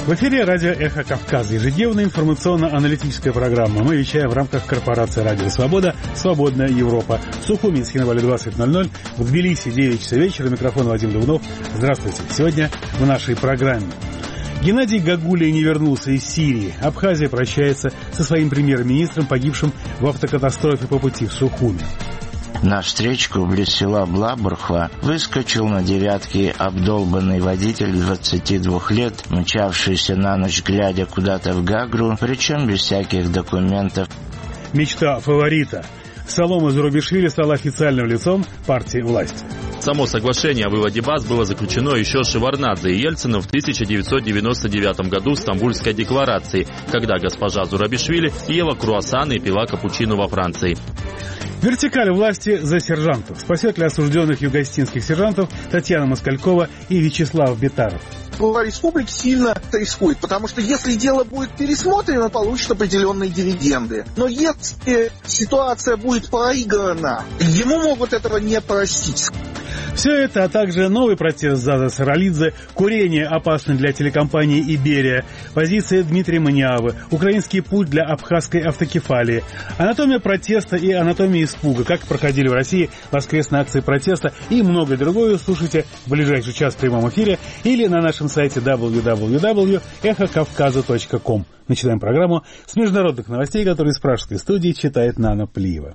В эфире радио «Эхо Кавказа», ежедневная информационно-аналитическая программа. Мы вещаем в рамках корпорации «Радио Свобода», «Свободная Европа». В Сухуми, Схинвале 20:00, в Тбилиси 9 часов вечера. Микрофон Вадим Дубнов. Здравствуйте. Сегодня в нашей программе. Геннадий Гагулия не вернулся из Сирии. Абхазия прощается со своим премьер-министром, погибшим в автокатастрофе по пути в Сухуми. На встречку близ села Блабурхва выскочил на девятке обдолбанный водитель 22 лет, мчавшийся на ночь глядя куда-то в Гагру, причем без всяких документов. Мечта фаворита. Салома Зурабишвили стала официальным лицом партии власти. Само соглашение о выводе баз было заключено еще Шеварднадзе и Ельциным в 1999 году в Стамбульской декларации, когда госпожа Зурабишвили ела круассаны и пила капучино во Франции. Вертикаль власти за сержантов. Спасет ли осужденных югостинских сержантов Татьяна Москалькова и Вячеслав Бетаров? Глава республики сильно рискует, потому что если дело будет пересмотрено, получит определенные дивиденды. Но если ситуация будет проиграна, ему могут этого не простить. Все это, а также новый протест Заза Саралидзе, курение опасно для телекомпании «Иберия», позиция Дмитрия Маниавы, украинский путь для абхазской автокефалии, анатомия протеста и анатомия испуга, как проходили в России воскресные акции протеста и многое другое слушайте в ближайший час в прямом эфире или на нашем сайте www.эхокавказа.ком. Начинаем программу с международных новостей, которые из пражской студии читает Нана Плиева.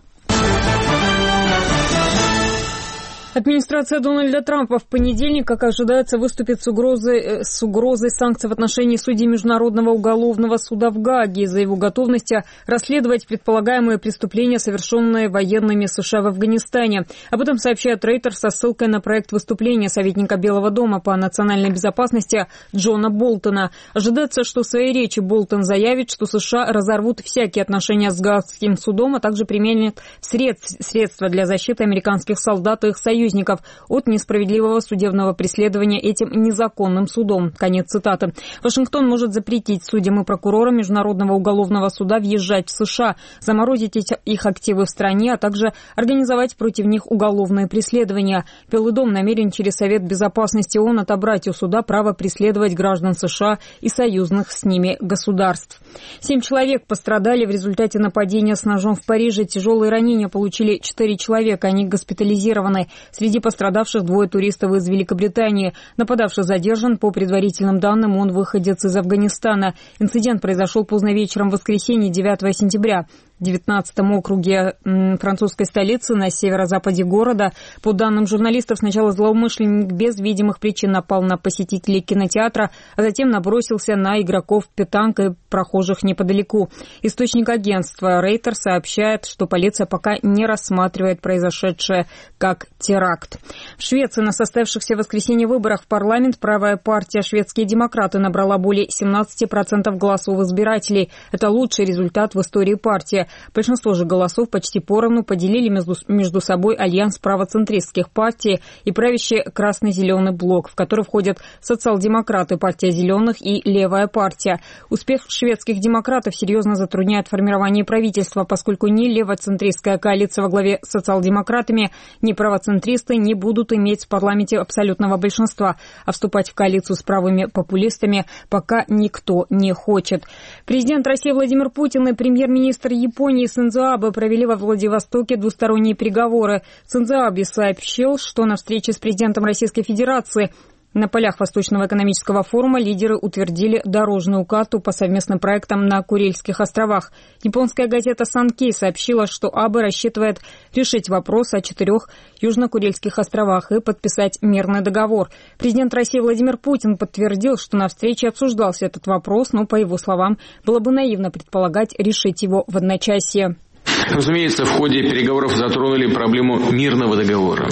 Администрация Дональда Трампа в понедельник, как ожидается, выступит с угрозой санкций в отношении судей Международного уголовного суда в Гааге из-за его готовности расследовать предполагаемые преступления, совершенные военными США в Афганистане. Об этом сообщает Reuters со ссылкой на проект выступления советника Белого дома по национальной безопасности Джона Болтона. Ожидается, что в своей речи Болтон заявит, что США разорвут всякие отношения с Гаагским судом, а также применят средства для защиты американских солдат и их союзников от несправедливого судебного преследования этим незаконным судом. Конец цитаты. Вашингтон может запретить судьям и прокурорам Международного уголовного суда въезжать в США, заморозить их активы в стране, а также организовать против них уголовное преследование. Белый дом намерен через Совет безопасности ООН отобрать у суда право преследовать граждан США и союзных с ними государств. 7 человек пострадали в результате нападения с ножом в Париже. Тяжелые ранения получили 4 человека, они госпитализированы. Среди пострадавших 2 туристов из Великобритании. Нападавший задержан. По предварительным данным, он выходец из Афганистана. Инцидент произошел поздно вечером в воскресенье, 9 сентября. В 19-м округе французской столицы на северо-западе города. По данным журналистов, сначала злоумышленник без видимых причин напал на посетителей кинотеатра, а затем набросился на игроков петанг и прохожих неподалеку. Источник агентства Reuters сообщает, что полиция пока не рассматривает произошедшее как теракт. В Швеции на состоявшихся в воскресенье выборах в парламент правая партия «Шведские демократы» набрала более 17% голосов избирателей. Это лучший результат в истории партии. Большинство же голосов почти поровну поделили между собой альянс правоцентристских партий и правящий красно-зеленый блок, в который входят социал-демократы, партия зеленых и левая партия. Успех шведских демократов серьезно затрудняет формирование правительства, поскольку ни левоцентристская коалиция во главе с социал-демократами, ни правоцентристы не будут иметь в парламенте абсолютного большинства, а вступать в коалицию с правыми популистами пока никто не хочет. Президент России Владимир Путин и премьер-министр Японии Синдзо Абе провели во Владивостоке двусторонние переговоры. Синдзо Абе сообщил, что на встрече с президентом Российской Федерации на полях Восточного экономического форума лидеры утвердили дорожную карту по совместным проектам на Курильских островах. Японская газета «Санкей» сообщила, что Абе рассчитывает решить вопрос о 4 Южно-Курильских островах и подписать мирный договор. Президент России Владимир Путин подтвердил, что на встрече обсуждался этот вопрос, но, по его словам, было бы наивно предполагать решить его в одночасье. Разумеется, в ходе переговоров затронули проблему мирного договора.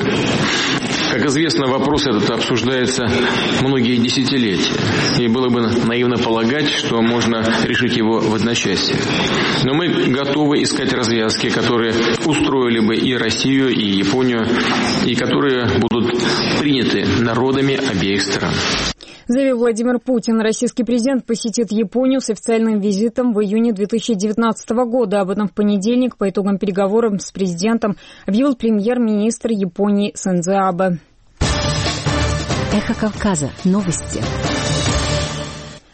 Как известно, вопрос этот обсуждается многие десятилетия, и было бы наивно полагать, что можно решить его в одночасье. Но мы готовы искать развязки, которые устроили бы и Россию, и Японию, и которые будут приняты народами обеих стран. Заявил Владимир Путин. Российский президент посетит Японию с официальным визитом в июне 2019 года. Об этом в понедельник по итогам переговоров с президентом объявил премьер-министр Японии Синдзо Абе. Эхо Кавказа. Новости.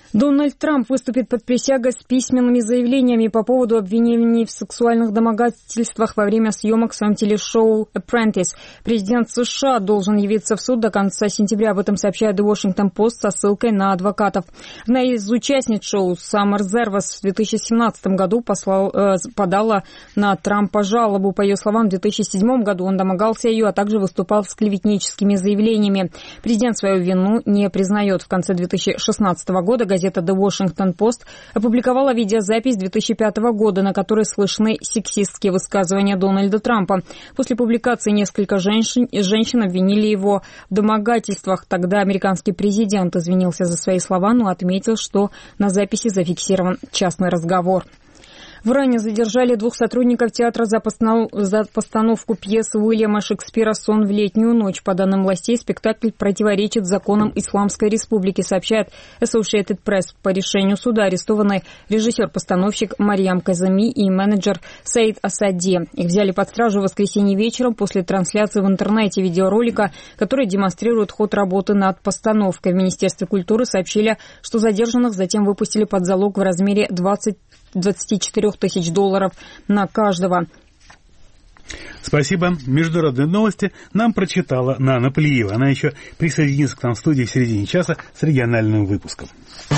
Дональд Трамп выступит под присягой с письменными заявлениями по поводу обвинений в сексуальных домогательствах во время съемок в своем телешоу «Apprentice». Президент США должен явиться в суд до конца сентября. Об этом сообщает The Washington Post со ссылкой на адвокатов. Одна из участниц шоу, Саммер Зервас, в 2017 году подала на Трампа жалобу. По ее словам, в 2007 году он домогался ее, а также выступал с клеветническими заявлениями. Президент свою вину не признает. В конце 2016 года газета The Washington Post опубликовала видеозапись 2005 года, на которой слышны сексистские высказывания Дональда Трампа. После публикации несколько женщин обвинили его в домогательствах. Тогда американский президент извинился за свои слова, но отметил, что на записи зафиксирован частный разговор. В Иране задержали 2 сотрудников театра за постановку пьесы Уильяма Шекспира «Сон в летнюю ночь». По данным властей, спектакль противоречит законам Исламской Республики, сообщает Associated Press. По решению суда арестованы режиссер-постановщик Марьям Казами и менеджер Саид Асади. Их взяли под стражу в воскресенье вечером после трансляции в интернете видеоролика, который демонстрирует ход работы над постановкой. В Министерстве культуры сообщили, что задержанных затем выпустили под залог в размере 24 тысяч долларов на каждого. Спасибо. Международные новости нам прочитала Нана Плиева. Она еще присоединится к нам в студии в середине часа с региональным выпуском.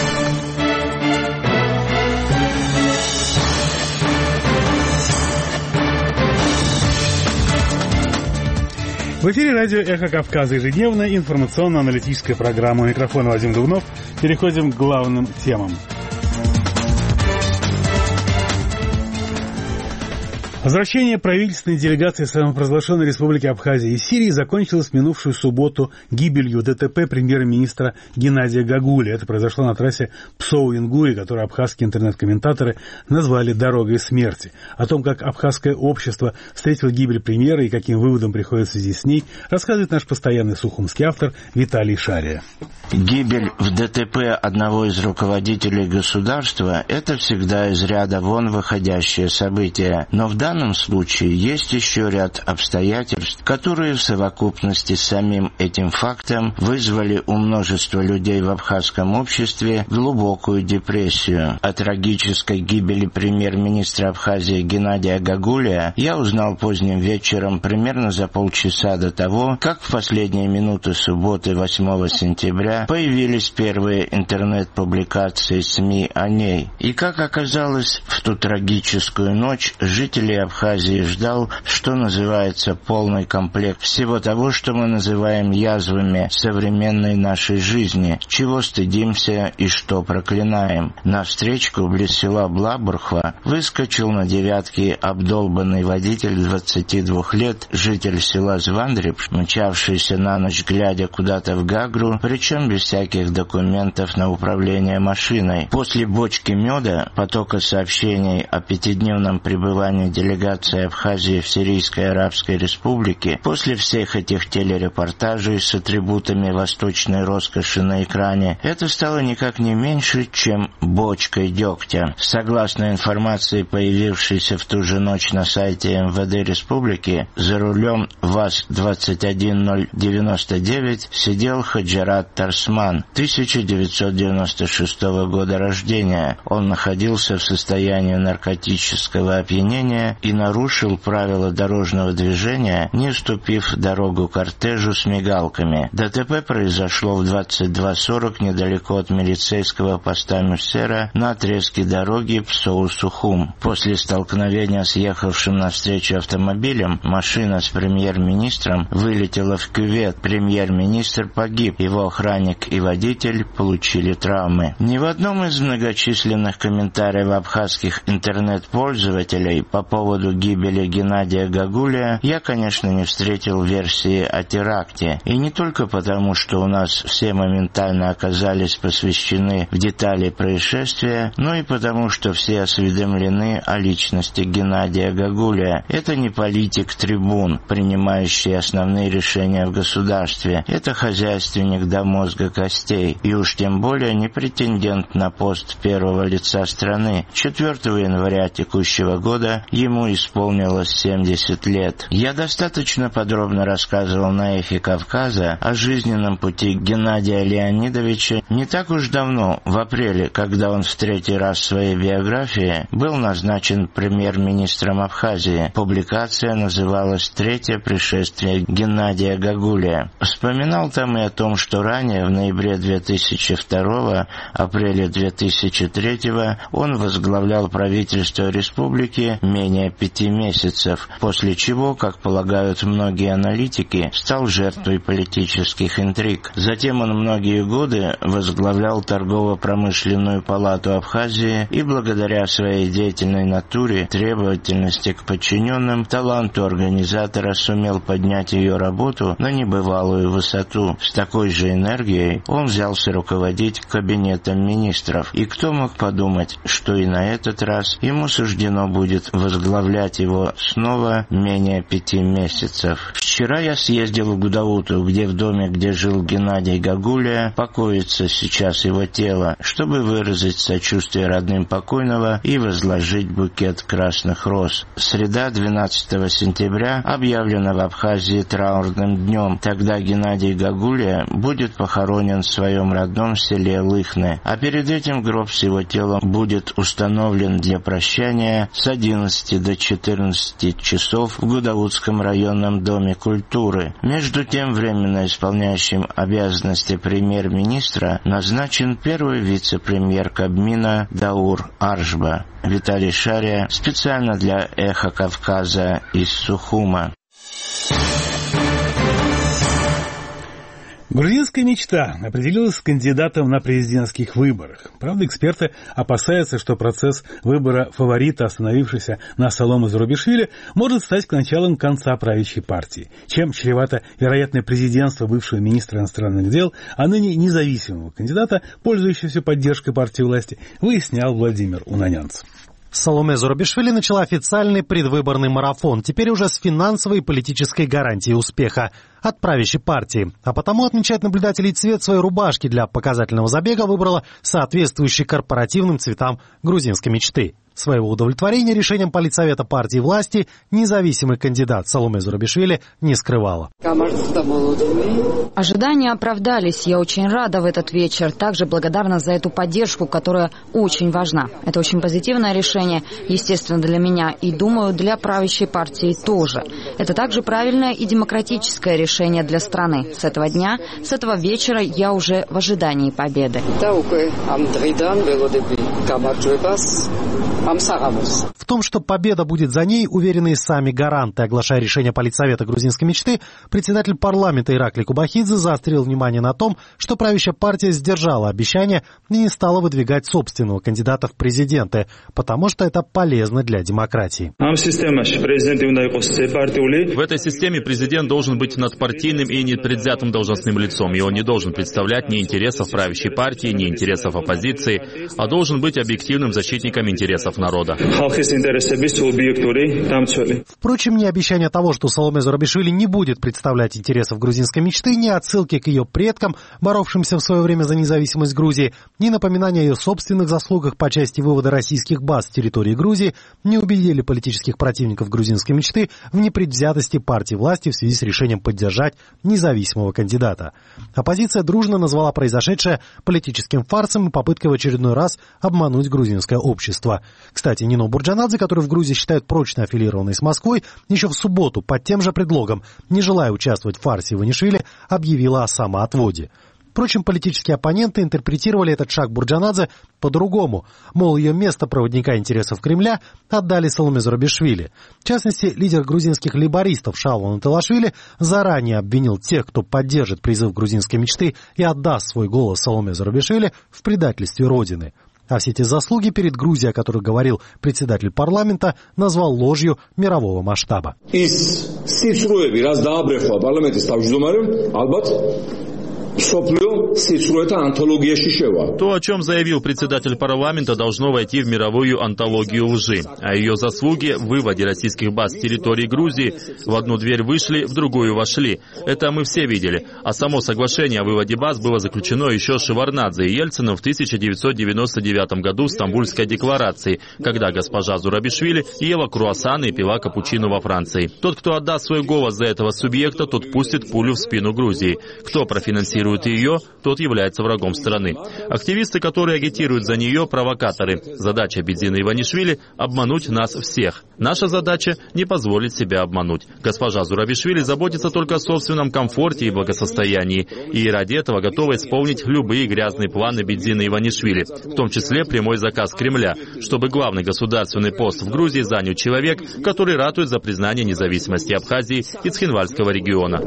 В эфире радио «Эхо Кавказа», ежедневная информационно-аналитическая программа. У микрофона Вадим Дубнов. Переходим к главным темам. Возвращение правительственной делегации самопровозглашенной Республики Абхазия из Сирии закончилось в минувшую субботу гибелью ДТП премьер-министра Геннадия Гагули. Это произошло на трассе Псоу-Ингуи, которую абхазские интернет-комментаторы назвали «дорогой смерти». О том, как абхазское общество встретило гибель премьера и каким выводом приходит в связи с ней, рассказывает наш постоянный сухумский автор Виталий Шария. Гибель в ДТП одного из руководителей государства – это всегда из ряда вон выходящее событие. Но в данном случае есть еще ряд обстоятельств, которые в совокупности с самим этим фактом вызвали у множества людей в абхазском обществе глубокую депрессию. О трагической гибели премьер-министра Абхазии Геннадия Гагулия я узнал поздним вечером, примерно за полчаса до того, как в последние минуты субботы 8 сентября появились первые интернет-публикации СМИ о ней. И как оказалось, в ту трагическую ночь жители Абхазии ждал, что называется, полный комплект всего того, что мы называем язвами современной нашей жизни, чего стыдимся и что проклинаем. На встречку близ села Блабурхва выскочил на девятке обдолбанный водитель 22 лет, житель села Звандрипш, мчавшийся на ночь глядя куда-то в Гагру, причем без всяких документов на управление машиной. После бочки меда, потока сообщений о 5-дневном пребывании делегации Абхазии в Сирийской Арабской Республике, после всех этих телерепортажей с атрибутами восточной роскоши на экране, это стало никак не меньше, чем бочкой дегтя. Согласно информации, появившейся в ту же ночь на сайте МВД Республики, за рулем ВАЗ-21099 сидел Хаджарат Тарсман, 1996 года рождения. Он находился в состоянии наркотического опьянения и нарушил правила дорожного движения, не уступив дорогу кортежу с мигалками. ДТП произошло в 22:40 недалеко от милицейского поста Мюссера на отрезке дороги Псоу-Сухум. После столкновения с ехавшим навстречу автомобилем машина с премьер-министром вылетела в кювет. Премьер-министр погиб, его охранник и водитель получили травмы. Ни в одном из многочисленных комментариев абхазских интернет-пользователей по поводу гибели Геннадия Гагулия я, конечно, не встретил версии о теракте. И не только потому, что у нас все моментально оказались посвящены в детали происшествия, но и потому, что все осведомлены о личности Геннадия Гагулия. Это не политик-трибун, принимающий основные решения в государстве. Это хозяйственник до мозга костей. И уж тем более не претендент на пост первого лица страны. 4 января текущего года ему ему исполнилось 70 лет. Я достаточно подробно рассказывал на «Эхе Кавказа» о жизненном пути Геннадия Леонидовича не так уж давно, в апреле, когда он в 3-й раз в своей биографии был назначен премьер-министром Абхазии. Публикация называлась «Третье пришествие Геннадия Гагулия». Вспоминал там и о том, что ранее, в ноябре 2002, апреле 2003 он возглавлял правительство республики менее 5 месяцев, после чего, как полагают многие аналитики, стал жертвой политических интриг. Затем он многие годы возглавлял торгово-промышленную палату Абхазии и благодаря своей деятельной натуре, требовательности к подчиненным, таланту организатора сумел поднять ее работу на небывалую высоту. С такой же энергией он взялся руководить кабинетом министров. И кто мог подумать, что и на этот раз ему суждено будет возглавлять его снова менее 5 месяцев. Вчера я съездил в Гудауту, где в доме, где жил Геннадий Гагулия, покоится сейчас его тело, чтобы выразить сочувствие родным покойного и возложить букет красных роз. Среда, 12 сентября, объявлена в Абхазии траурным днем. Тогда Геннадий Гагулия будет похоронен в своем родном селе Лыхны, а перед этим гроб с его телом будет установлен для прощания с 11 до 14 часов в Гудаутском районном доме культуры. Между тем, временно исполняющим обязанности премьер-министра назначен первый вице-премьер Кабмина Даур Аршба. Виталий Шария, специально для «Эхо Кавказа» из Сухума. Грузинская мечта определилась с кандидатом на президентских выборах. Правда, эксперты опасаются, что процесс выбора фаворита, остановившийся на Саломе Зурабишвили, может стать началом конца правящей партии, чем чревато вероятное президентство бывшего министра иностранных дел, а ныне независимого кандидата, пользующегося поддержкой партии власти, выяснял Владимир Унанянц. Саломе Зурабишвили начала официальный предвыборный марафон, теперь уже с финансовой и политической гарантией успеха от правящей партии. А потому, отмечает наблюдателей, цвет своей рубашки для показательного забега выбрала соответствующий корпоративным цветам грузинской мечты. Своего удовлетворения решением политсовета партии власти независимый кандидат Саломе Зурабишвили не скрывала. Ожидания оправдались. Я очень рада в этот вечер. Также благодарна за эту поддержку, которая очень важна. Это очень позитивное решение, естественно, для меня. И, думаю, для правящей партии тоже. Это также правильное и демократическое решение для страны. С этого дня, с этого вечера я уже в ожидании победы. В том, что победа будет за ней, уверены и сами гаранты. Оглашая решение политсовета грузинской мечты, председатель парламента Ираклий Кубахидзе заострил внимание на том, что правящая партия сдержала обещание и не стала выдвигать собственного кандидата в президенты, потому что это полезно для демократии. В этой системе президент должен быть надпартийным и непредвзятым должностным лицом, и он не должен представлять ни интересов правящей партии, ни интересов оппозиции, а должен быть объективным защитником интересов народа. Впрочем, ни обещание того, что Саломе Зурабишвили не будет представлять интересов грузинской мечты, ни отсылки к ее предкам, боровшимся в свое время за независимость Грузии, ни напоминания о ее собственных заслугах по части вывода российских баз с территории Грузии не убедили политических противников грузинской мечты в непредвзятости партии власти в связи с решением поддержать независимого кандидата. Оппозиция дружно назвала произошедшее политическим фарсом и попыткой в очередной раз обмануть грузинское общество. Кстати, Нино Бурджанадзе, который в Грузии считают прочно аффилированной с Москвой, еще в субботу под тем же предлогом, не желая участвовать в фарсе Иванишвили, объявила о самоотводе. Впрочем, политические оппоненты интерпретировали этот шаг Бурджанадзе по-другому. Мол, ее место проводника интересов Кремля отдали Саломе Зурабишвили. В частности, лидер грузинских лейбористов Шалван Италашвили заранее обвинил тех, кто поддержит призыв грузинской мечты и отдаст свой голос Саломе Зурабишвили, в предательстве Родины. А все эти заслуги перед Грузией, о которых говорил председатель парламента, назвал ложью мирового масштаба. Сифруеви раз даабрехла парламентის თავმჯდომარემ ალბათ სოფლიო То, о чем заявил председатель парламента, должно войти в мировую антологию лжи. А ее заслуги в выводе российских баз с территории Грузии в одну дверь вышли, в другую вошли. Это мы все видели. А само соглашение о выводе баз было заключено еще Шеварднадзе и Ельциным в 1999 году в Стамбульской декларации, когда госпожа Зурабишвили ела круассаны и пила капучино во Франции. Тот, кто отдаст свой голос за этого субъекта, тот пустит пулю в спину Грузии. Кто профинансирует ее, тот является врагом страны. Активисты, которые агитируют за нее, провокаторы. Задача Бедзины Иванишвили – обмануть нас всех. Наша задача – не позволить себя обмануть. Госпожа Зурабишвили заботится только о собственном комфорте и благосостоянии. И ради этого готова исполнить любые грязные планы Бедзины Иванишвили, в том числе прямой заказ Кремля, чтобы главный государственный пост в Грузии занял человек, который ратует за признание независимости Абхазии и Цхинвальского региона.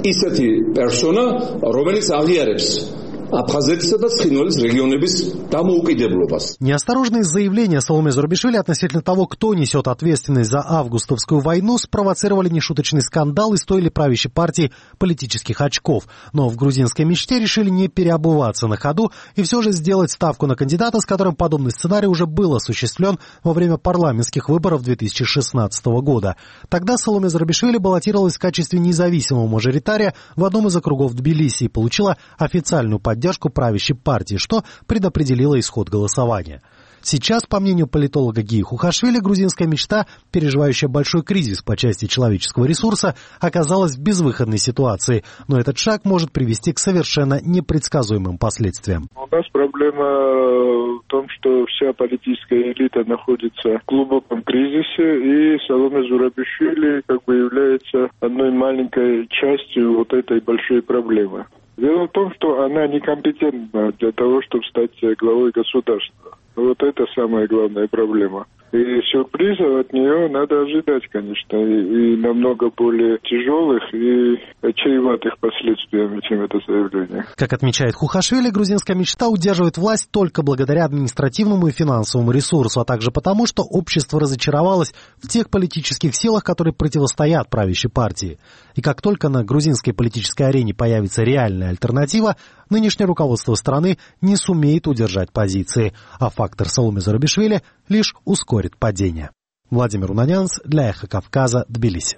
Неосторожные заявления Саломе Зурабишвили относительно того, кто несет ответственность за августовскую войну, спровоцировали нешуточный скандал и стоили правящей партии политических очков. Но в грузинской мечте решили не переобуваться на ходу и все же сделать ставку на кандидата, с которым подобный сценарий уже был осуществлен во время парламентских выборов 2016 года. Тогда Саломе Зурабишвили баллотировалась в качестве независимого мажоритария в одном из округов Тбилиси и получила официальную поддержку правящей партии, что предопределило исход голосования. Сейчас, по мнению политолога Гии Хухашвили, грузинская мечта, переживающая большой кризис по части человеческого ресурса, оказалась в безвыходной ситуации, но этот шаг может привести к совершенно непредсказуемым последствиям. У нас проблема в том, что вся политическая элита находится в глубоком кризисе, и Саломе Зурабишвили является одной маленькой частью вот этой большой проблемы. Дело в том, что она некомпетентна для того, чтобы стать главой государства. Вот это самая главная проблема. И сюрпризов от нее надо ожидать, конечно, и намного более тяжелых и чреватых последствиями, чем это заявление. Как отмечает Хухашвили, грузинская мечта удерживает власть только благодаря административному и финансовому ресурсу, а также потому, что общество разочаровалось в тех политических силах, которые противостоят правящей партии. И как только на грузинской политической арене появится реальная альтернатива, нынешнее руководство страны не сумеет удержать позиции, а фактор Саломе Зурабишвили лишь ускорит падение. Владимир Унанянц для Эхо Кавказа, Тбилиси.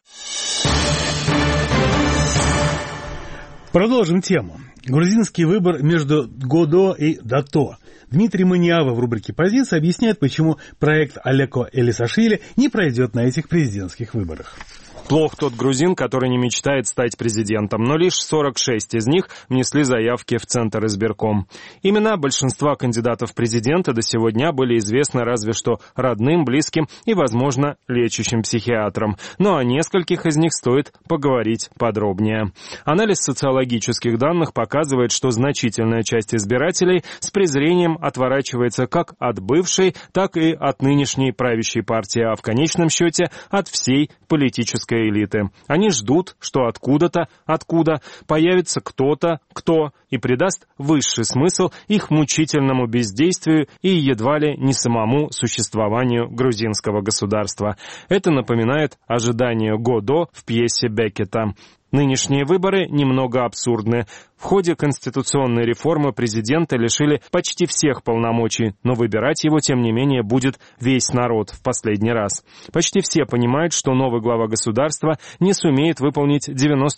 Продолжим тему. Грузинский выбор между Годо и Дато. Дмитрий Маниава в рубрике «Позиция» объясняет, почему проект Алеко Элисашвили не пройдет на этих президентских выборах. Плох тот грузин, который не мечтает стать президентом, но лишь 46 из них внесли заявки в Центр избирком. Имена большинства кандидатов в президенты до сего дня были известны разве что родным, близким и, возможно, лечащим психиатрам. Но о нескольких из них стоит поговорить подробнее. Анализ социологических данных показывает, что значительная часть избирателей с презрением отворачивается как от бывшей, так и от нынешней правящей партии, а в конечном счете от всей политической элиты. Они ждут, что откуда появится кто-то, кто и придаст высший смысл их мучительному бездействию и едва ли не самому существованию грузинского государства. Это напоминает ожидание Годо в пьесе Беккета. Нынешние выборы немного абсурдны. В ходе конституционной реформы президента лишили почти всех полномочий, но выбирать его, тем не менее, будет весь народ в последний раз. Почти все понимают, что новый глава государства не сумеет выполнить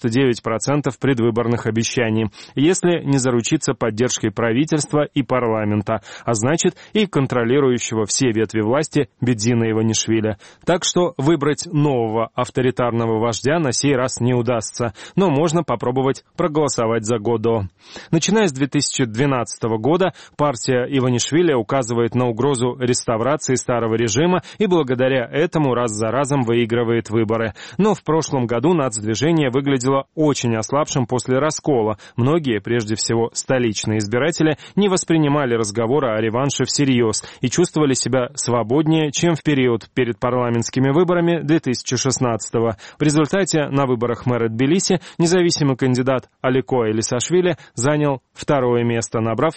99% предвыборных обещаний, если не заручиться поддержкой правительства и парламента, а значит и контролирующего все ветви власти Бедзина Иванишвили. Так что выбрать нового авторитарного вождя на сей раз не удастся, но можно попробовать проголосовать за Годо. Начиная с 2012 года партия Иванишвили указывает на угрозу реставрации старого режима и благодаря этому раз за разом выигрывает выборы. Но в прошлом году нацдвижение выглядело очень ослабшим после раскола. Многие, прежде всего столичные избиратели, не воспринимали разговоры о реванше всерьез и чувствовали себя свободнее, чем в период перед парламентскими выборами 2016 года. В результате на выборах мэра Тбилиси Тбилиси независимый кандидат Алико Элисашвили занял второе место, набрав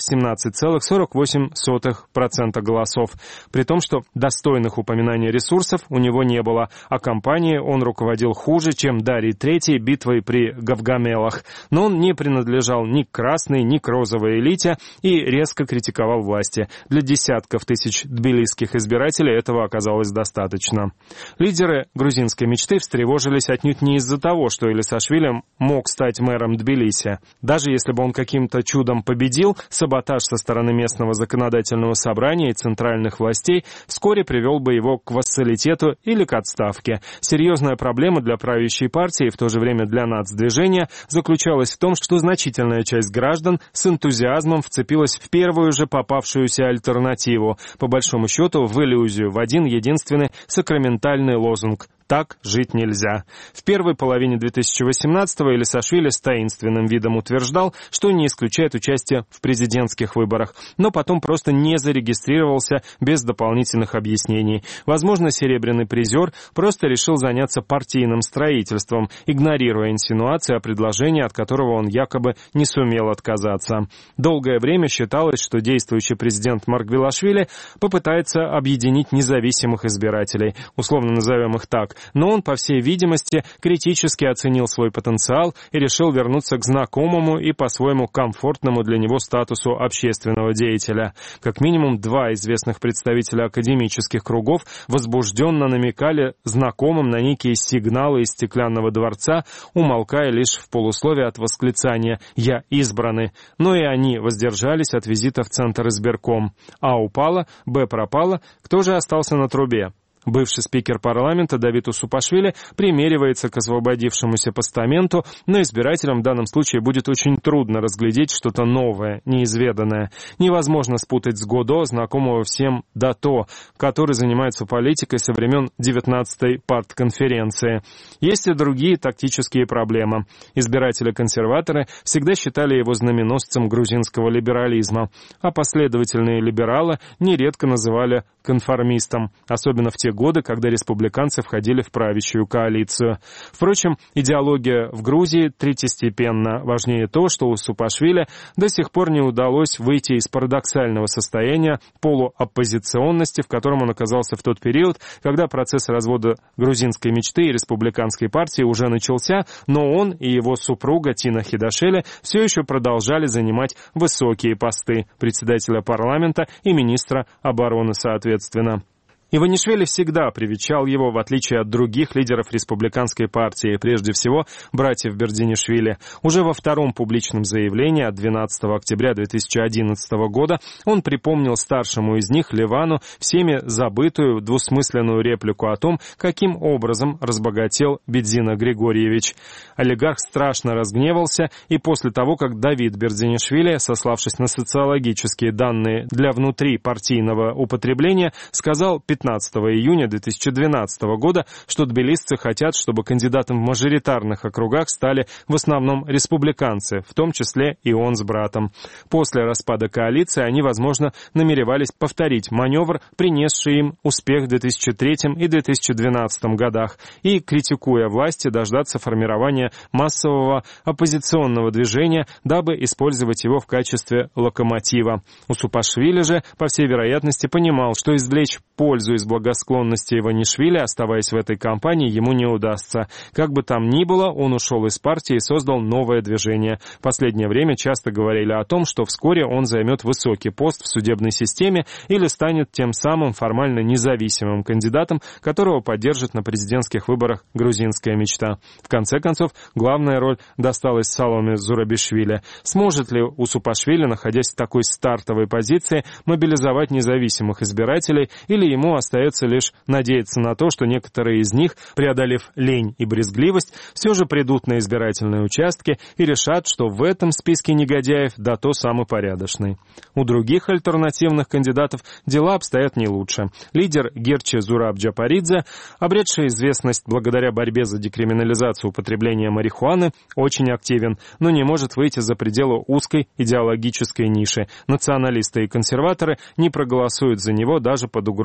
17,48% голосов. При том, что достойных упоминаний ресурсов у него не было, а кампанией он руководил хуже, чем Дарий III битвой при Гавгамелах. Но он не принадлежал ни к красной, ни к розовой элите и резко критиковал власти. Для десятков тысяч тбилисских избирателей этого оказалось достаточно. Лидеры грузинской мечты встревожились отнюдь не из-за того, что Элисашвили мог стать мэром Тбилиси. Даже если бы он каким-то чудом победил, саботаж со стороны местного законодательного собрания и центральных властей вскоре привел бы его к вассалитету или к отставке. Серьезная проблема для правящей партии и в то же время для нацдвижения заключалась в том, что значительная часть граждан с энтузиазмом вцепилась в первую же попавшуюся альтернативу, по большому счету в иллюзию, в один единственный сакраментальный лозунг: «Так жить нельзя». В первой половине 2018-го Элисашвили с таинственным видом утверждал, что не исключает участие в президентских выборах, но потом просто не зарегистрировался без дополнительных объяснений. Возможно, серебряный призер просто решил заняться партийным строительством, игнорируя инсинуации о предложении, от которого он якобы не сумел отказаться. Долгое время считалось, что действующий президент Маргвелашвили попытается объединить независимых избирателей, условно назовем их так, но он, по всей видимости, критически оценил свой потенциал и решил вернуться к знакомому и по-своему комфортному для него статусу общественного деятеля. Как минимум два известных представителя академических кругов возбужденно намекали знакомым на некие сигналы из стеклянного дворца, умолкая лишь в полусловие от восклицания «Я избраны», но и они воздержались от визита в Центр избирком. А упало, Б пропало, кто же остался на трубе? Бывший спикер парламента Давид Усупашвили примеривается к освободившемуся постаменту, но избирателям в данном случае будет очень трудно разглядеть что-то новое, неизведанное. Невозможно спутать с Годо, знакомого всем Дато, который занимается политикой со времен 19-й партконференции. Есть и другие тактические проблемы. Избиратели-консерваторы всегда считали его знаменосцем грузинского либерализма, а последовательные либералы нередко называли конформистом, особенно в те годы, когда республиканцы входили в правящую коалицию. Впрочем, идеология в Грузии третьестепенна. Важнее то, что у Усупашвили до сих пор не удалось выйти из парадоксального состояния полуоппозиционности, в котором он оказался в тот период, когда процесс развода грузинской мечты и республиканской партии уже начался, но он и его супруга Тина Хидашели все еще продолжали занимать высокие посты председателя парламента и министра обороны соответственно. Иванишвили всегда привечал его, в отличие от других лидеров республиканской партии, прежде всего братьев Бердинишвили. Уже во втором публичном заявлении от 12 октября 2011 года он припомнил старшему из них, Левану, всеми забытую двусмысленную реплику о том, каким образом разбогател Бедзина Григорьевич. Олигарх страшно разгневался, и после того, как Давид Бердинишвили, сославшись на социологические данные для внутрипартийного употребления, сказал 15 июня 2012 года, что тбилисцы хотят, чтобы кандидатом в мажоритарных округах стали в основном республиканцы, в том числе и он с братом. После распада коалиции они, возможно, намеревались повторить маневр, принесший им успех в 2003 и 2012 годах, и, критикуя власти, дождаться формирования массового оппозиционного движения, дабы использовать его в качестве локомотива. Усупашвили же, по всей вероятности, понимал, что извлечь пользу из благосклонности Иванишвили, оставаясь в этой кампании, ему не удастся. Как бы там ни было, он ушел из партии и создал новое движение. В последнее время часто говорили о том, что вскоре он займет высокий пост в судебной системе или станет тем самым формально независимым кандидатом, которого поддержит на президентских выборах грузинская мечта. В конце концов, главная роль досталась Саломе Зурабишвили. Сможет ли Усупашвили, находясь в такой стартовой позиции, мобилизовать независимых избирателей, или ему остается лишь надеяться на то, что некоторые из них, преодолев лень и брезгливость, все же придут на избирательные участки и решат, что в этом списке негодяев Дато самый порядочный. У других альтернативных кандидатов дела обстоят не лучше. Лидер Герчи Зураб Джапаридзе, обретший известность благодаря борьбе за декриминализацию употребления марихуаны, очень активен, но не может выйти за пределы узкой идеологической ниши. Националисты и консерваторы не проголосуют за него даже под угрозой расстрела.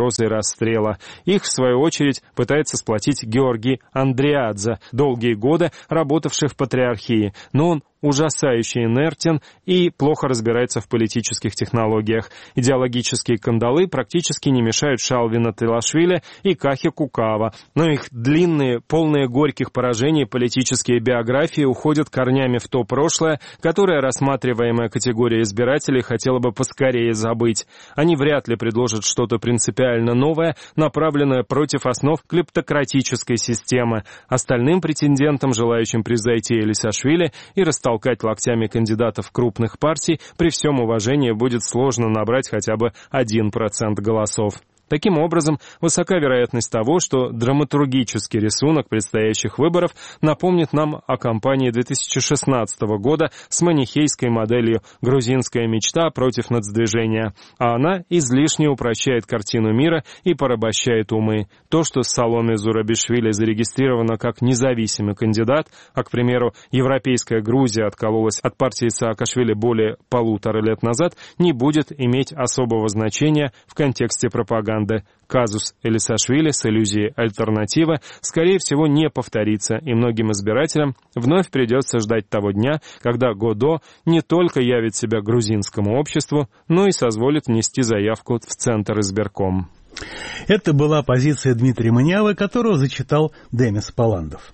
расстрела. Их, в свою очередь, пытается сплотить Георгий Андриадзе, долгие годы работавший в патриархии, но он ужасающе инертен и плохо разбирается в политических технологиях. Идеологические кандалы практически не мешают Шалви Натилашвили и Кахе Кукава, но их длинные, полные горьких поражений политические биографии уходят корнями в то прошлое, которое рассматриваемая категория избирателей хотела бы поскорее забыть. Они вряд ли предложат что-то принципиально новое, направленное против основ клептократической системы. Остальным претендентам, желающим превзойти Элисашвили и растолкать локтями кандидатов крупных партий, при всем уважении будет сложно набрать хотя бы 1% голосов. Таким образом, высока вероятность того, что драматургический рисунок предстоящих выборов напомнит нам о кампании 2016 года с манихейской моделью «Грузинская мечта против нацдвижения», а она излишне упрощает картину мира и порабощает умы. То, что Саломе Зурабишвили зарегистрировано как независимый кандидат, а, к примеру, Европейская Грузия откололась от партии Саакашвили более 1,5 лет назад, не будет иметь особого значения в контексте пропаганды. Казус Элисашвили с иллюзией альтернативы, скорее всего, не повторится, и многим избирателям вновь придется ждать того дня, когда Годо не только явит себя грузинскому обществу, но и созволит внести заявку в Центр избирком. Это была позиция Дмитрия Маниавы, которую зачитал Демис Паландов.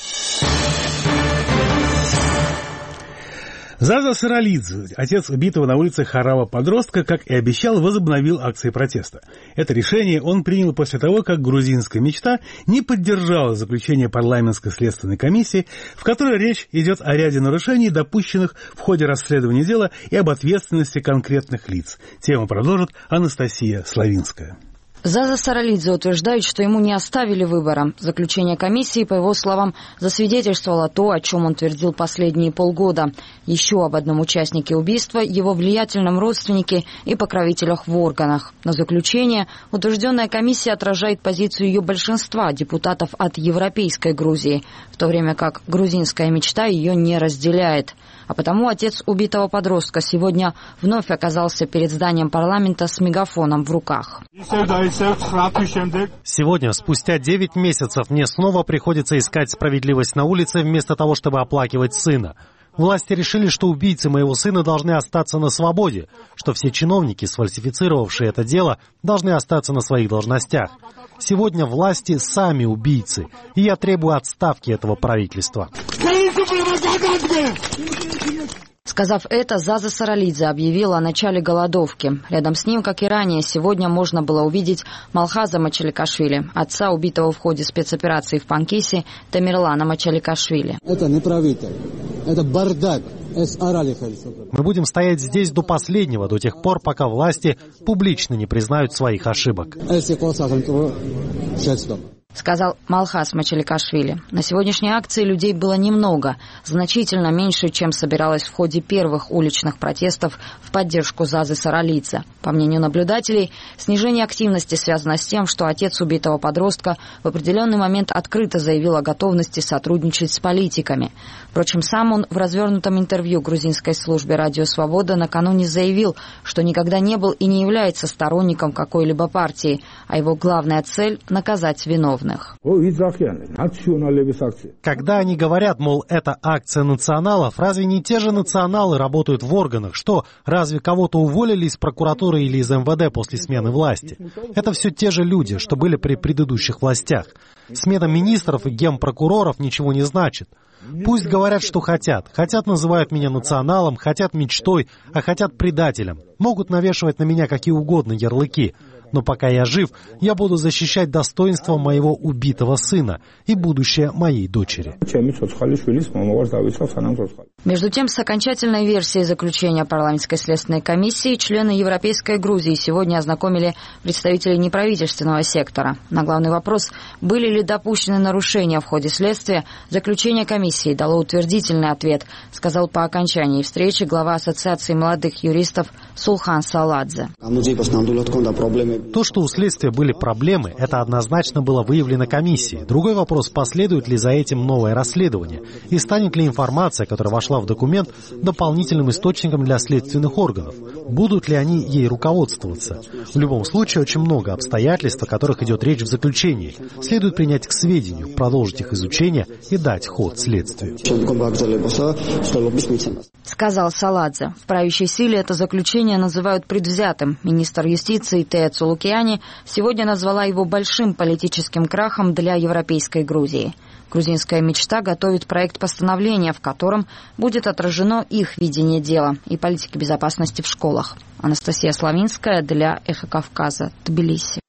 Заза Саралидзе, отец убитого на улице Харава подростка, как и обещал, возобновил акции протеста. Это решение он принял после того, как грузинская мечта не поддержала заключение парламентской следственной комиссии, в которой речь идет о ряде нарушений, допущенных в ходе расследования дела, и об ответственности конкретных лиц. Тему продолжит Анастасия Славинская. Заза Саралидзе утверждает, что ему не оставили выбора. Заключение комиссии, по его словам, засвидетельствовало то, о чем он твердил последние полгода. Еще об одном участнике убийства, его влиятельном родственнике и покровителях в органах. Но заключение утвержденная комиссия отражает позицию ее большинства депутатов от Европейской Грузии, в то время как грузинская мечта ее не разделяет. А потому отец убитого подростка сегодня вновь оказался перед зданием парламента с мегафоном в руках. Сегодня, спустя 9 месяцев, мне снова приходится искать справедливость на улице, вместо того, чтобы оплакивать сына. Власти решили, что убийцы моего сына должны остаться на свободе, что все чиновники, сфальсифицировавшие это дело, должны остаться на своих должностях. Сегодня власти сами убийцы, и я требую отставки этого правительства. Сказав это, Заза Саралидзе объявил о начале голодовки. Рядом с ним, как и ранее, сегодня можно было увидеть Малхаза Мачаликашвили, отца убитого в ходе спецоперации в Панкисе Тамерлана Мачаликашвили. Это не правитель, это бардак. Мы будем стоять здесь до последнего, до тех пор, пока власти публично не признают своих ошибок. Сказал Малхаз Мачаликашвили. На сегодняшней акции людей было немного, значительно меньше, чем собиралось в ходе первых уличных протестов в поддержку Зазы Саралидзе. По мнению наблюдателей, снижение активности связано с тем, что отец убитого подростка в определенный момент открыто заявил о готовности сотрудничать с политиками. Впрочем, сам он в развернутом интервью грузинской службе «Радио Свобода» накануне заявил, что никогда не был и не является сторонником какой-либо партии, а его главная цель – наказать виновных. Когда они говорят, мол, это акция националов, разве не те же националы работают в органах? Что, разве кого-то уволили из прокуратуры или из МВД после смены власти? Это все те же люди, что были при предыдущих властях. Смена министров и генпрокуроров ничего не значит. Пусть говорят, что хотят. Хотят, называют меня националом, хотят мечтой, а хотят предателем. Могут навешивать на меня какие угодно ярлыки. Но пока я жив, я буду защищать достоинство моего убитого сына и будущее моей дочери. Между тем, с окончательной версией заключения парламентской следственной комиссии члены Европейской Грузии сегодня ознакомили представителей неправительственного сектора. На главный вопрос, были ли допущены нарушения в ходе следствия, заключение комиссии дало утвердительный ответ, сказал по окончании встречи глава Ассоциации молодых юристов Сулхан Саладзе. То, что у следствия были проблемы, это однозначно было выявлено комиссией. Другой вопрос, последует ли за этим новое расследование и станет ли информация, которая вошла в документ, дополнительным источником для следственных органов. Будут ли они ей руководствоваться? В любом случае, очень много обстоятельств, о которых идет речь в заключении. Следует принять к сведению, продолжить их изучение и дать ход следствию. Сказал Саладзе. В правящей силе это заключение называют предвзятым. Министр юстиции Тея Цулукиани сегодня назвала его большим политическим крахом для европейской Грузии. Грузинская мечта готовит проект постановления, в котором будет отражено их видение дела и политики безопасности в школах. Анастасия Славинская для «Эхо Кавказа», Тбилиси.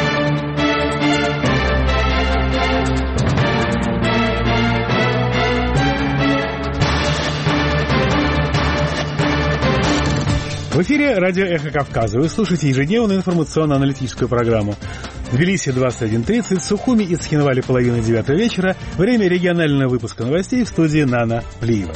В эфире радио «Эхо Кавказа». Вы слушаете ежедневную информационно-аналитическую программу. В Тбилиси 21:30, Сухуми и Цхинвале 8:30 вечера. Время регионального выпуска новостей в студии Нана Плиева.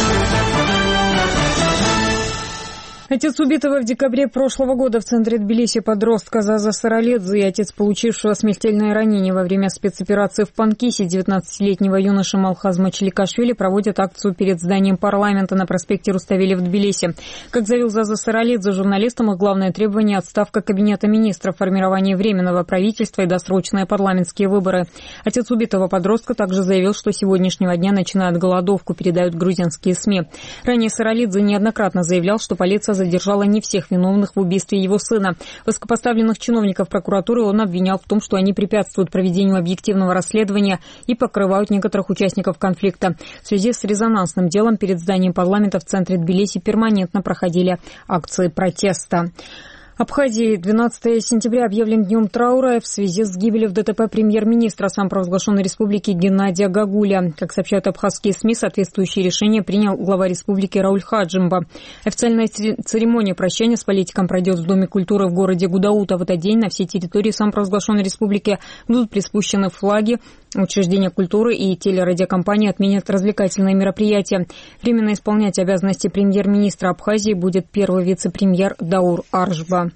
Отец убитого в декабре прошлого года в центре Тбилиси подростка Заза Саралидзе и отец получившего смертельное ранение во время спецоперации в Панкисе 19-летнего юноши Малхазма Челикашвили проводят акцию перед зданием парламента на проспекте Руставели в Тбилиси. Как заявил Заза Саралидзе, журналистам их главное требование – отставка кабинета министров, формирование временного правительства и досрочные парламентские выборы. Отец убитого подростка также заявил, что с сегодняшнего дня начинают голодовку, передают грузинские СМИ. Ранее Саралидзе неоднократно заявлял, что полиция задержала не всех виновных в убийстве его сына. Высокопоставленных чиновников прокуратуры он обвинял в том, что они препятствуют проведению объективного расследования и покрывают некоторых участников конфликта. В связи с резонансным делом перед зданием парламента в центре Тбилиси перманентно проходили акции протеста. Абхазии 12 сентября объявлен днем траура в связи с гибелью в ДТП премьер-министра самопровозглашенной республики Геннадия Гагуля. Как сообщают абхазские СМИ, соответствующее решение принял глава республики Рауль Хаджимба. Официальная церемония прощания с политиком пройдет в Доме культуры в городе Гудаута. В этот день на всей территории самопровозглашенной республики будут приспущены флаги, учреждения культуры и телерадиокомпании отменят развлекательные мероприятия. Временно исполнять обязанности премьер-министра Абхазии будет первый вице-премьер Даур Аржба.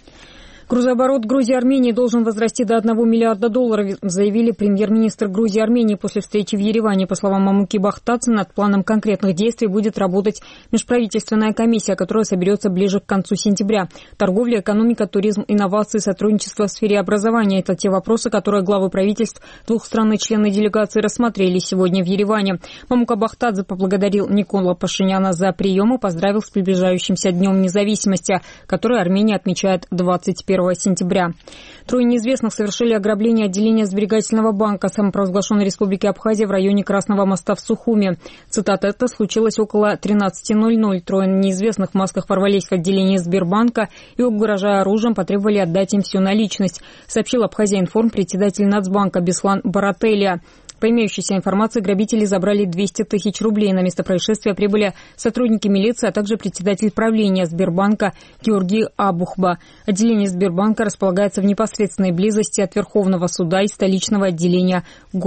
Грузооборот Грузии и Армении должен возрасти до $1 миллиарда, заявили премьер-министр Грузии и Армении после встречи в Ереване. По словам Мамуки Бахтадзе, над планом конкретных действий будет работать межправительственная комиссия, которая соберется ближе к концу сентября. Торговля, экономика, туризм, инновации, сотрудничество в сфере образования – это те вопросы, которые главы правительств двух стран и члены делегации рассмотрели сегодня в Ереване. Мамука Бахтадзе поблагодарил Никола Пашиняна за прием и поздравил с приближающимся Днем независимости, который Армения отмечает 21 сентября. Трое неизвестных совершили ограбление отделения сберегательного банка самопровозглашенной республики Абхазия в районе Красного моста в Сухуми. Цитата: «Это случилось около 13:00. Трое неизвестных в масках ворвались в отделение Сбербанка и, угрожая оружием, потребовали отдать им всю наличность», сообщил Абхазия-Информ председатель Нацбанка Беслан Барателия. По имеющейся информации, грабители забрали 200 тысяч рублей. На место происшествия прибыли сотрудники милиции, а также председатель правления Сбербанка Георгий Абухба. Отделение Сбербанка располагается в непосредственной близости от Верховного суда и столичного отделения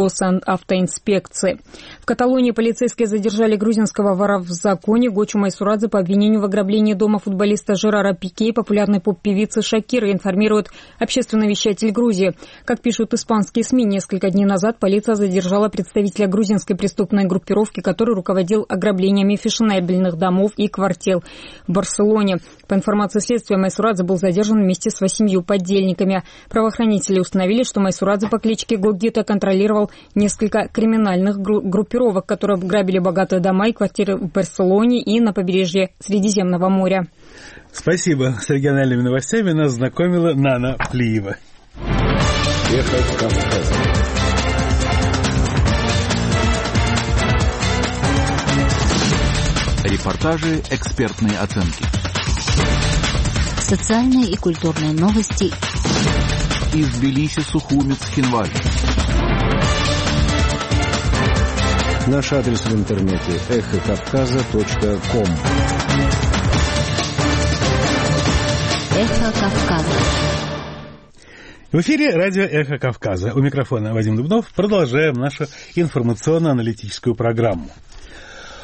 госавтоинспекции. В Каталонии полицейские задержали грузинского вора в законе Гочу Майсурадзе по обвинению в ограблении дома футболиста Жерара Пике и популярной поп-певицы Шакиры, информирует общественный вещатель Грузии. Как пишут испанские СМИ, несколько дней назад полиция задержала представителя грузинской преступной группировки, который руководил ограблениями фешенебельных домов и квартир в Барселоне. По информации следствия, Майсурадзе был задержан вместе с 8 подельниками. Правоохранители установили, что Майсурадзе по кличке Гогита контролировал несколько криминальных группировок, которые грабили богатые дома и квартиры в Барселоне и на побережье Средиземного моря. Спасибо. С региональными новостями нас знакомила Нана Плиева. Эхо Кавказа. Репортажи, экспертные оценки. Социальные и культурные новости. Из Тбилиси, Сухуми, Цхинвале. Наш адрес в интернете эхокавказа.ком. Эхо Кавказа. В эфире радио «Эхо Кавказа». У микрофона Вадим Дубнов. Продолжаем нашу информационно-аналитическую программу.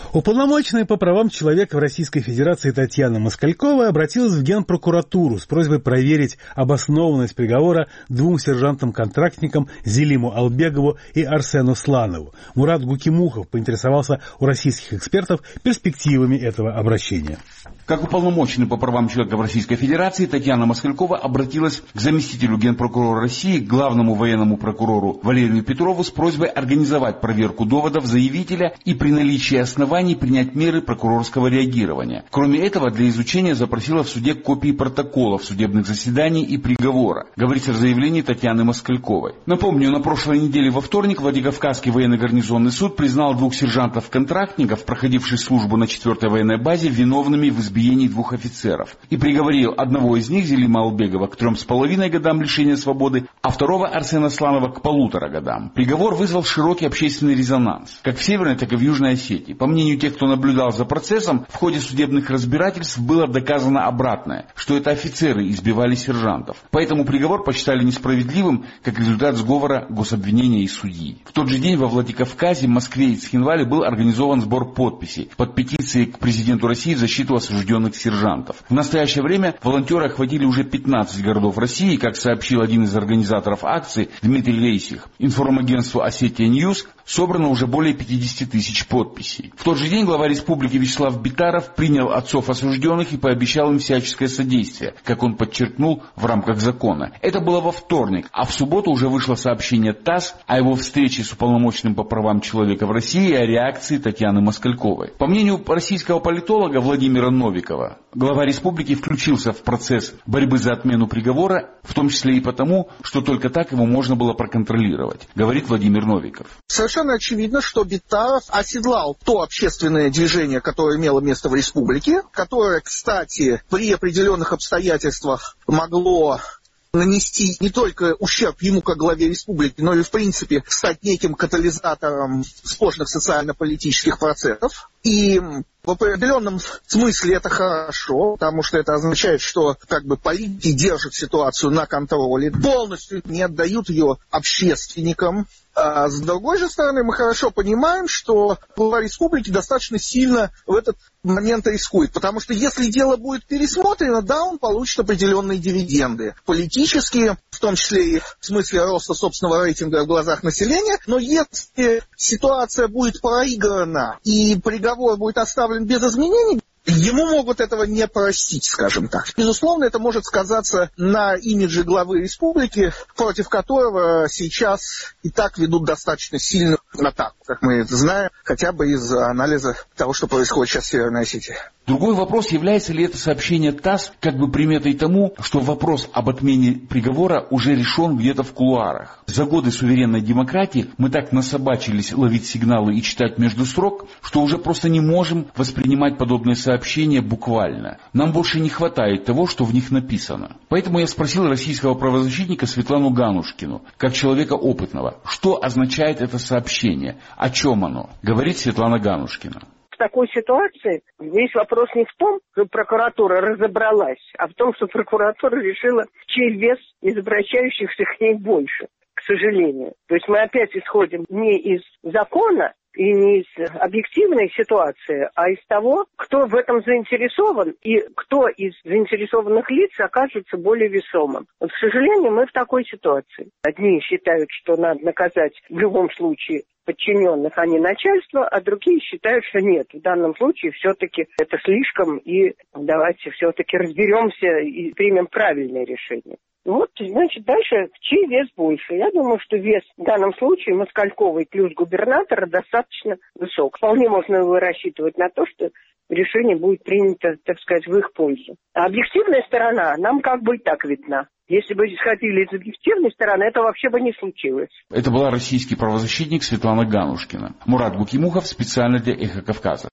Уполномоченная по правам человека в Российской Федерации Татьяна Москалькова обратилась в Генпрокуратуру с просьбой проверить обоснованность приговора двум сержантам-контрактникам Зелиму Албегову и Арсену Сланову. Мурат Гукимухов поинтересовался у российских экспертов перспективами этого обращения. Как уполномоченный по правам человека в Российской Федерации, Татьяна Москалькова обратилась к заместителю Генпрокурора России, главному военному прокурору Валерию Петрову с просьбой организовать проверку доводов заявителя и при наличии оснований принять меры прокурорского реагирования. Кроме этого, для изучения запросила в суде копии протоколов судебных заседаний и приговора, говорится в заявлении Татьяны Москальковой. Напомню, на прошлой неделе во вторник Владикавказский военный гарнизонный суд признал двух сержантов-контрактников, проходивших службу на 4-й военной базе, виновными в избиении двух офицеров и приговорил одного из них, Зелима Албегова, к 3,5 годам лишения свободы, а второго, Арсена Сланова, к 1,5 годам. Приговор вызвал широкий общественный резонанс, как в Северной, так и в Южной Осетии. По мнению тех, кто наблюдал за процессом, в ходе судебных разбирательств было доказано обратное, что это офицеры избивали сержантов. Поэтому приговор посчитали несправедливым, как результат сговора гособвинения и судьи. В тот же день во Владикавказе, Москве и Цхинвале был организован сбор подписей под петицией к президенту России в защиту осужденных сержантов. В настоящее время волонтеры охватили уже 15 городов России, как сообщил один из организаторов акции Дмитрий Лейсих. Информагентству Осетия Ньюс собрано уже более 50 тысяч подписей. В тот же день глава республики Вячеслав Битаров принял отцов осужденных и пообещал им всяческое содействие, как он подчеркнул, в рамках закона. Это было во вторник, а в субботу уже вышло сообщение ТАСС о его встрече с уполномоченным по правам человека в России и о реакции Татьяны Москальковой. По мнению российского политолога Владимира Новикова, глава республики включился в процесс борьбы за отмену приговора, в том числе и потому, что только так его можно было проконтролировать, говорит Владимир Новиков. Совершенно очевидно, что Битаров оседлал то общественное движение, которое имело место в республике, которое, кстати, при определенных обстоятельствах могло нанести не только ущерб ему как главе республики, но и, в принципе, стать неким катализатором сложных социально-политических процессов. И в определенном смысле это хорошо, потому что это означает, что политики держат ситуацию на контроле, полностью не отдают ее общественникам. А с другой же стороны, мы хорошо понимаем, что глава республики достаточно сильно в этот момент рискует, потому что если дело будет пересмотрено, да, он получит определенные дивиденды. Политические, в том числе и в смысле роста собственного рейтинга в глазах населения, но если ситуация будет проиграна и приговор будет оставлен без изменений, ему могут этого не простить, скажем так. Безусловно, это может сказаться на имидже главы республики, против которого сейчас и так ведут достаточно сильную атаку, как мы это знаем, хотя бы из анализа того, что происходит сейчас в Северной Осетии. Другой вопрос, является ли это сообщение ТАСС приметой тому, что вопрос об отмене приговора уже решен где-то в кулуарах. За годы суверенной демократии мы так насобачились ловить сигналы и читать между строк, что уже просто не можем воспринимать подобные сообщения буквально. Нам больше не хватает того, что в них написано. Поэтому я спросил российского правозащитника Светлану Ганушкину, как человека опытного, что означает это сообщение, о чем оно, говорит Светлана Ганушкина. В такой ситуации весь вопрос не в том, что прокуратура разобралась, а в том, что прокуратура решила, чей вес из обращающихся к ней больше, к сожалению. То есть мы опять исходим не из закона и не из объективной ситуации, а из того, кто в этом заинтересован и кто из заинтересованных лиц окажется более весомым. Вот, к сожалению, мы в такой ситуации. Одни считают, что надо наказать в любом случае подчиненных, а не начальство, а другие считают, что нет, в данном случае все-таки это слишком, и давайте все-таки разберемся и примем правильное решение. Вот, значит, дальше чей вес больше? Я думаю, что вес в данном случае Москальковой плюс губернатора достаточно высок. Вполне можно рассчитывать на то, что решение будет принято, так сказать, в их пользу. А объективная сторона нам и так видна. Если бы исходили из объективной стороны, это вообще бы не случилось. Это была российский правозащитник Светлана Ганушкина. Мурат Гукимухов специально для «Эхо Кавказа».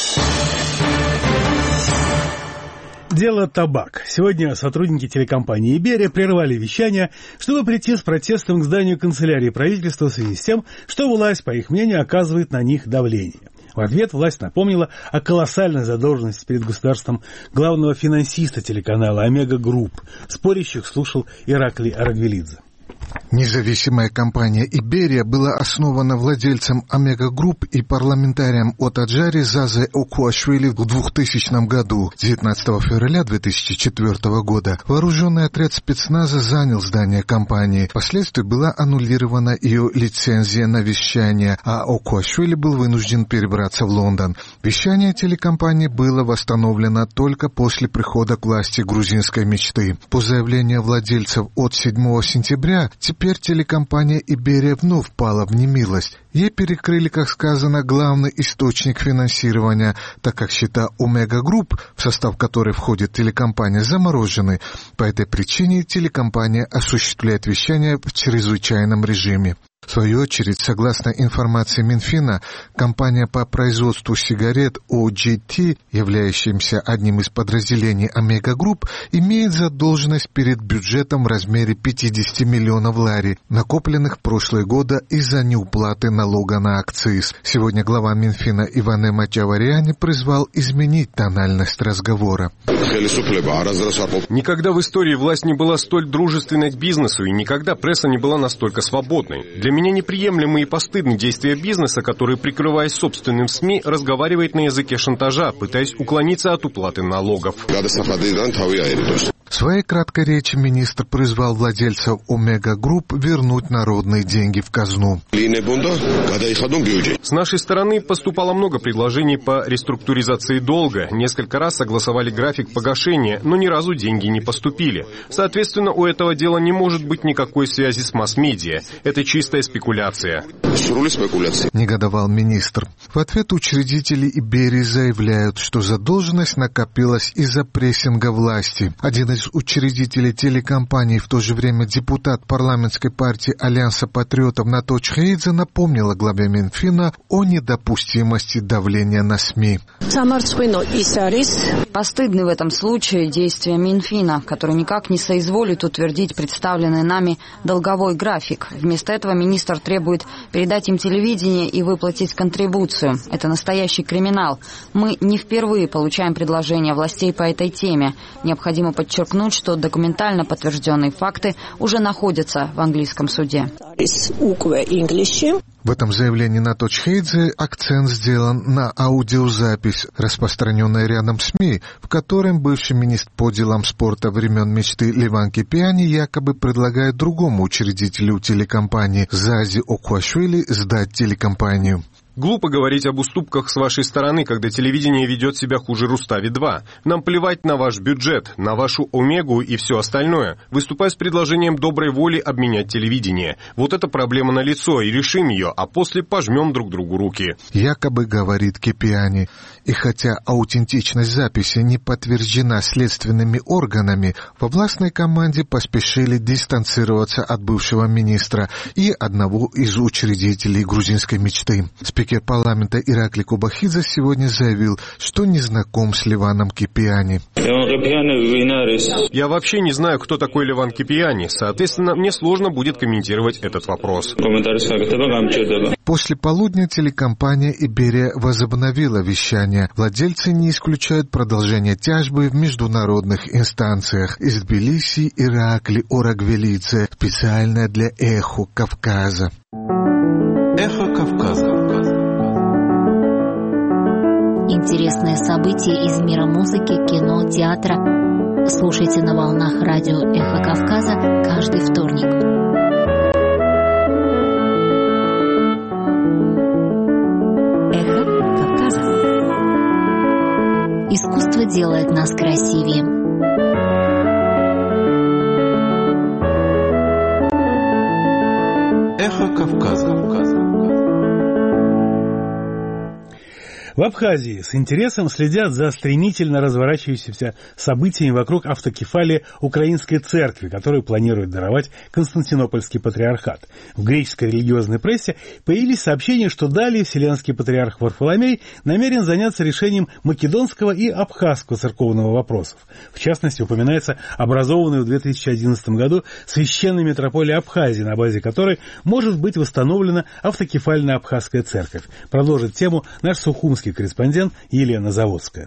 Дело табак. Сегодня сотрудники телекомпании «Иберия» прервали вещание, чтобы прийти с протестом к зданию канцелярии правительства в связи с тем, что власть, по их мнению, оказывает на них давление. В ответ власть напомнила о колоссальной задолженности перед государством главного финансиста телеканала «Омега Групп». Спорящих слушал Ираклий Арагвелидзе. Независимая компания «Иберия» была основана владельцем «Омега Групп» и парламентарием от Аджари Зазе Окуашвили в 2000 году. 19 февраля 2004 года вооруженный отряд спецназа занял здание компании. Впоследствии была аннулирована ее лицензия на вещание, а Окуашвили был вынужден перебраться в Лондон. Вещание телекомпании было восстановлено только после прихода к власти грузинской мечты. По заявлению владельцев от 7 сентября, теперь телекомпания «Иберия» вновь впала в немилость. Ей перекрыли, как сказано, главный источник финансирования, так как счета «Омега Групп», в состав которой входит телекомпания, заморожены. По этой причине телекомпания осуществляет вещание в чрезвычайном режиме. В свою очередь, согласно информации Минфина, компания по производству сигарет OGT, являющаяся одним из подразделений Омега Групп, имеет задолженность перед бюджетом в размере 50 миллионов лари, накопленных в прошлые годы из-за неуплаты налога на акциз. Сегодня глава Минфина Иване Мачавариани призвал изменить тональность разговора. Никогда в истории власть не была столь дружественной к бизнесу, и никогда пресса не была настолько свободной. Для меня неприемлемы и постыдны действия бизнеса, который, прикрываясь собственным СМИ, разговаривает на языке шантажа, пытаясь уклониться от уплаты налогов. В своей краткой речи министр призвал владельцев «Омега Групп» вернуть народные деньги в казну. С нашей стороны поступало много предложений по реструктуризации долга. Несколько раз согласовали график погашения, но ни разу деньги не поступили. Соответственно, у этого дела не может быть никакой связи с масс-медиа. Это чистая спекуляция. Негодовал министр. В ответ учредители «Иберии» заявляют, что задолженность накопилась из-за прессинга власти. Один из учредителей телекомпании, в то же время депутат парламентской партии Альянса патриотов Наточ Хейдзе, напомнила главе Минфина о недопустимости давления на СМИ. Постыдны в этом случае действия Минфина, который никак не соизволит утвердить представленный нами долговой график. Вместо этого министр требует передать им телевидение и выплатить контрибуцию. Это настоящий криминал. Мы не впервые получаем предложения властей по этой теме. Необходимо подчеркнуть, что документально подтвержденные факты уже находятся в английском суде. В этом заявлении Наточ Хейдзе акцент сделан на аудиозапись, распространенной рядом СМИ, в котором бывший министр по делам спорта времен мечты Леван Кипиани якобы предлагает другому учредителю телекомпании Зазе Окуашвили сдать телекомпанию. Глупо говорить об уступках с вашей стороны, когда телевидение ведет себя хуже Рустави-2. Нам плевать на ваш бюджет, на вашу Омегу и все остальное. Выступаю с предложением доброй воли обменять телевидение. Вот эта проблема налицо, и решим ее, а после пожмем друг другу руки. Якобы говорит Кипиани. И хотя аутентичность записи не подтверждена следственными органами, во властной команде поспешили дистанцироваться от бывшего министра и одного из учредителей грузинской мечты. Спикер парламента Иракли Кубахидзе сегодня заявил, что не знаком с Леваном Кипиани. Я вообще не знаю, кто такой Леван Кипиани. Соответственно, мне сложно будет комментировать этот вопрос. После полудня телекомпания «Иберия» возобновила вещание. Владельцы не исключают продолжение тяжбы в международных инстанциях. Из Тбилиси Иракли Орагвелидзе, специально для «Эхо Кавказа». «Эхо Кавказа». Интересные события из мира музыки, кино, театра. Слушайте на волнах радио «Эхо Кавказа» каждый вторник. «Эхо Кавказа». Искусство делает нас красивее. «Эхо Кавказа». В Абхазии с интересом следят за стремительно разворачивающимися событиями вокруг автокефалии Украинской церкви, которую планирует даровать Константинопольский патриархат. В греческой религиозной прессе появились сообщения, что далее Вселенский патриарх Варфоломей намерен заняться решением македонского и абхазского церковного вопросов. В частности, упоминается образованная в 2011 году священная митрополия Абхазии, на базе которой может быть восстановлена автокефальная абхазская церковь. Продолжит тему наш сухумский корреспондент Елена Заводская.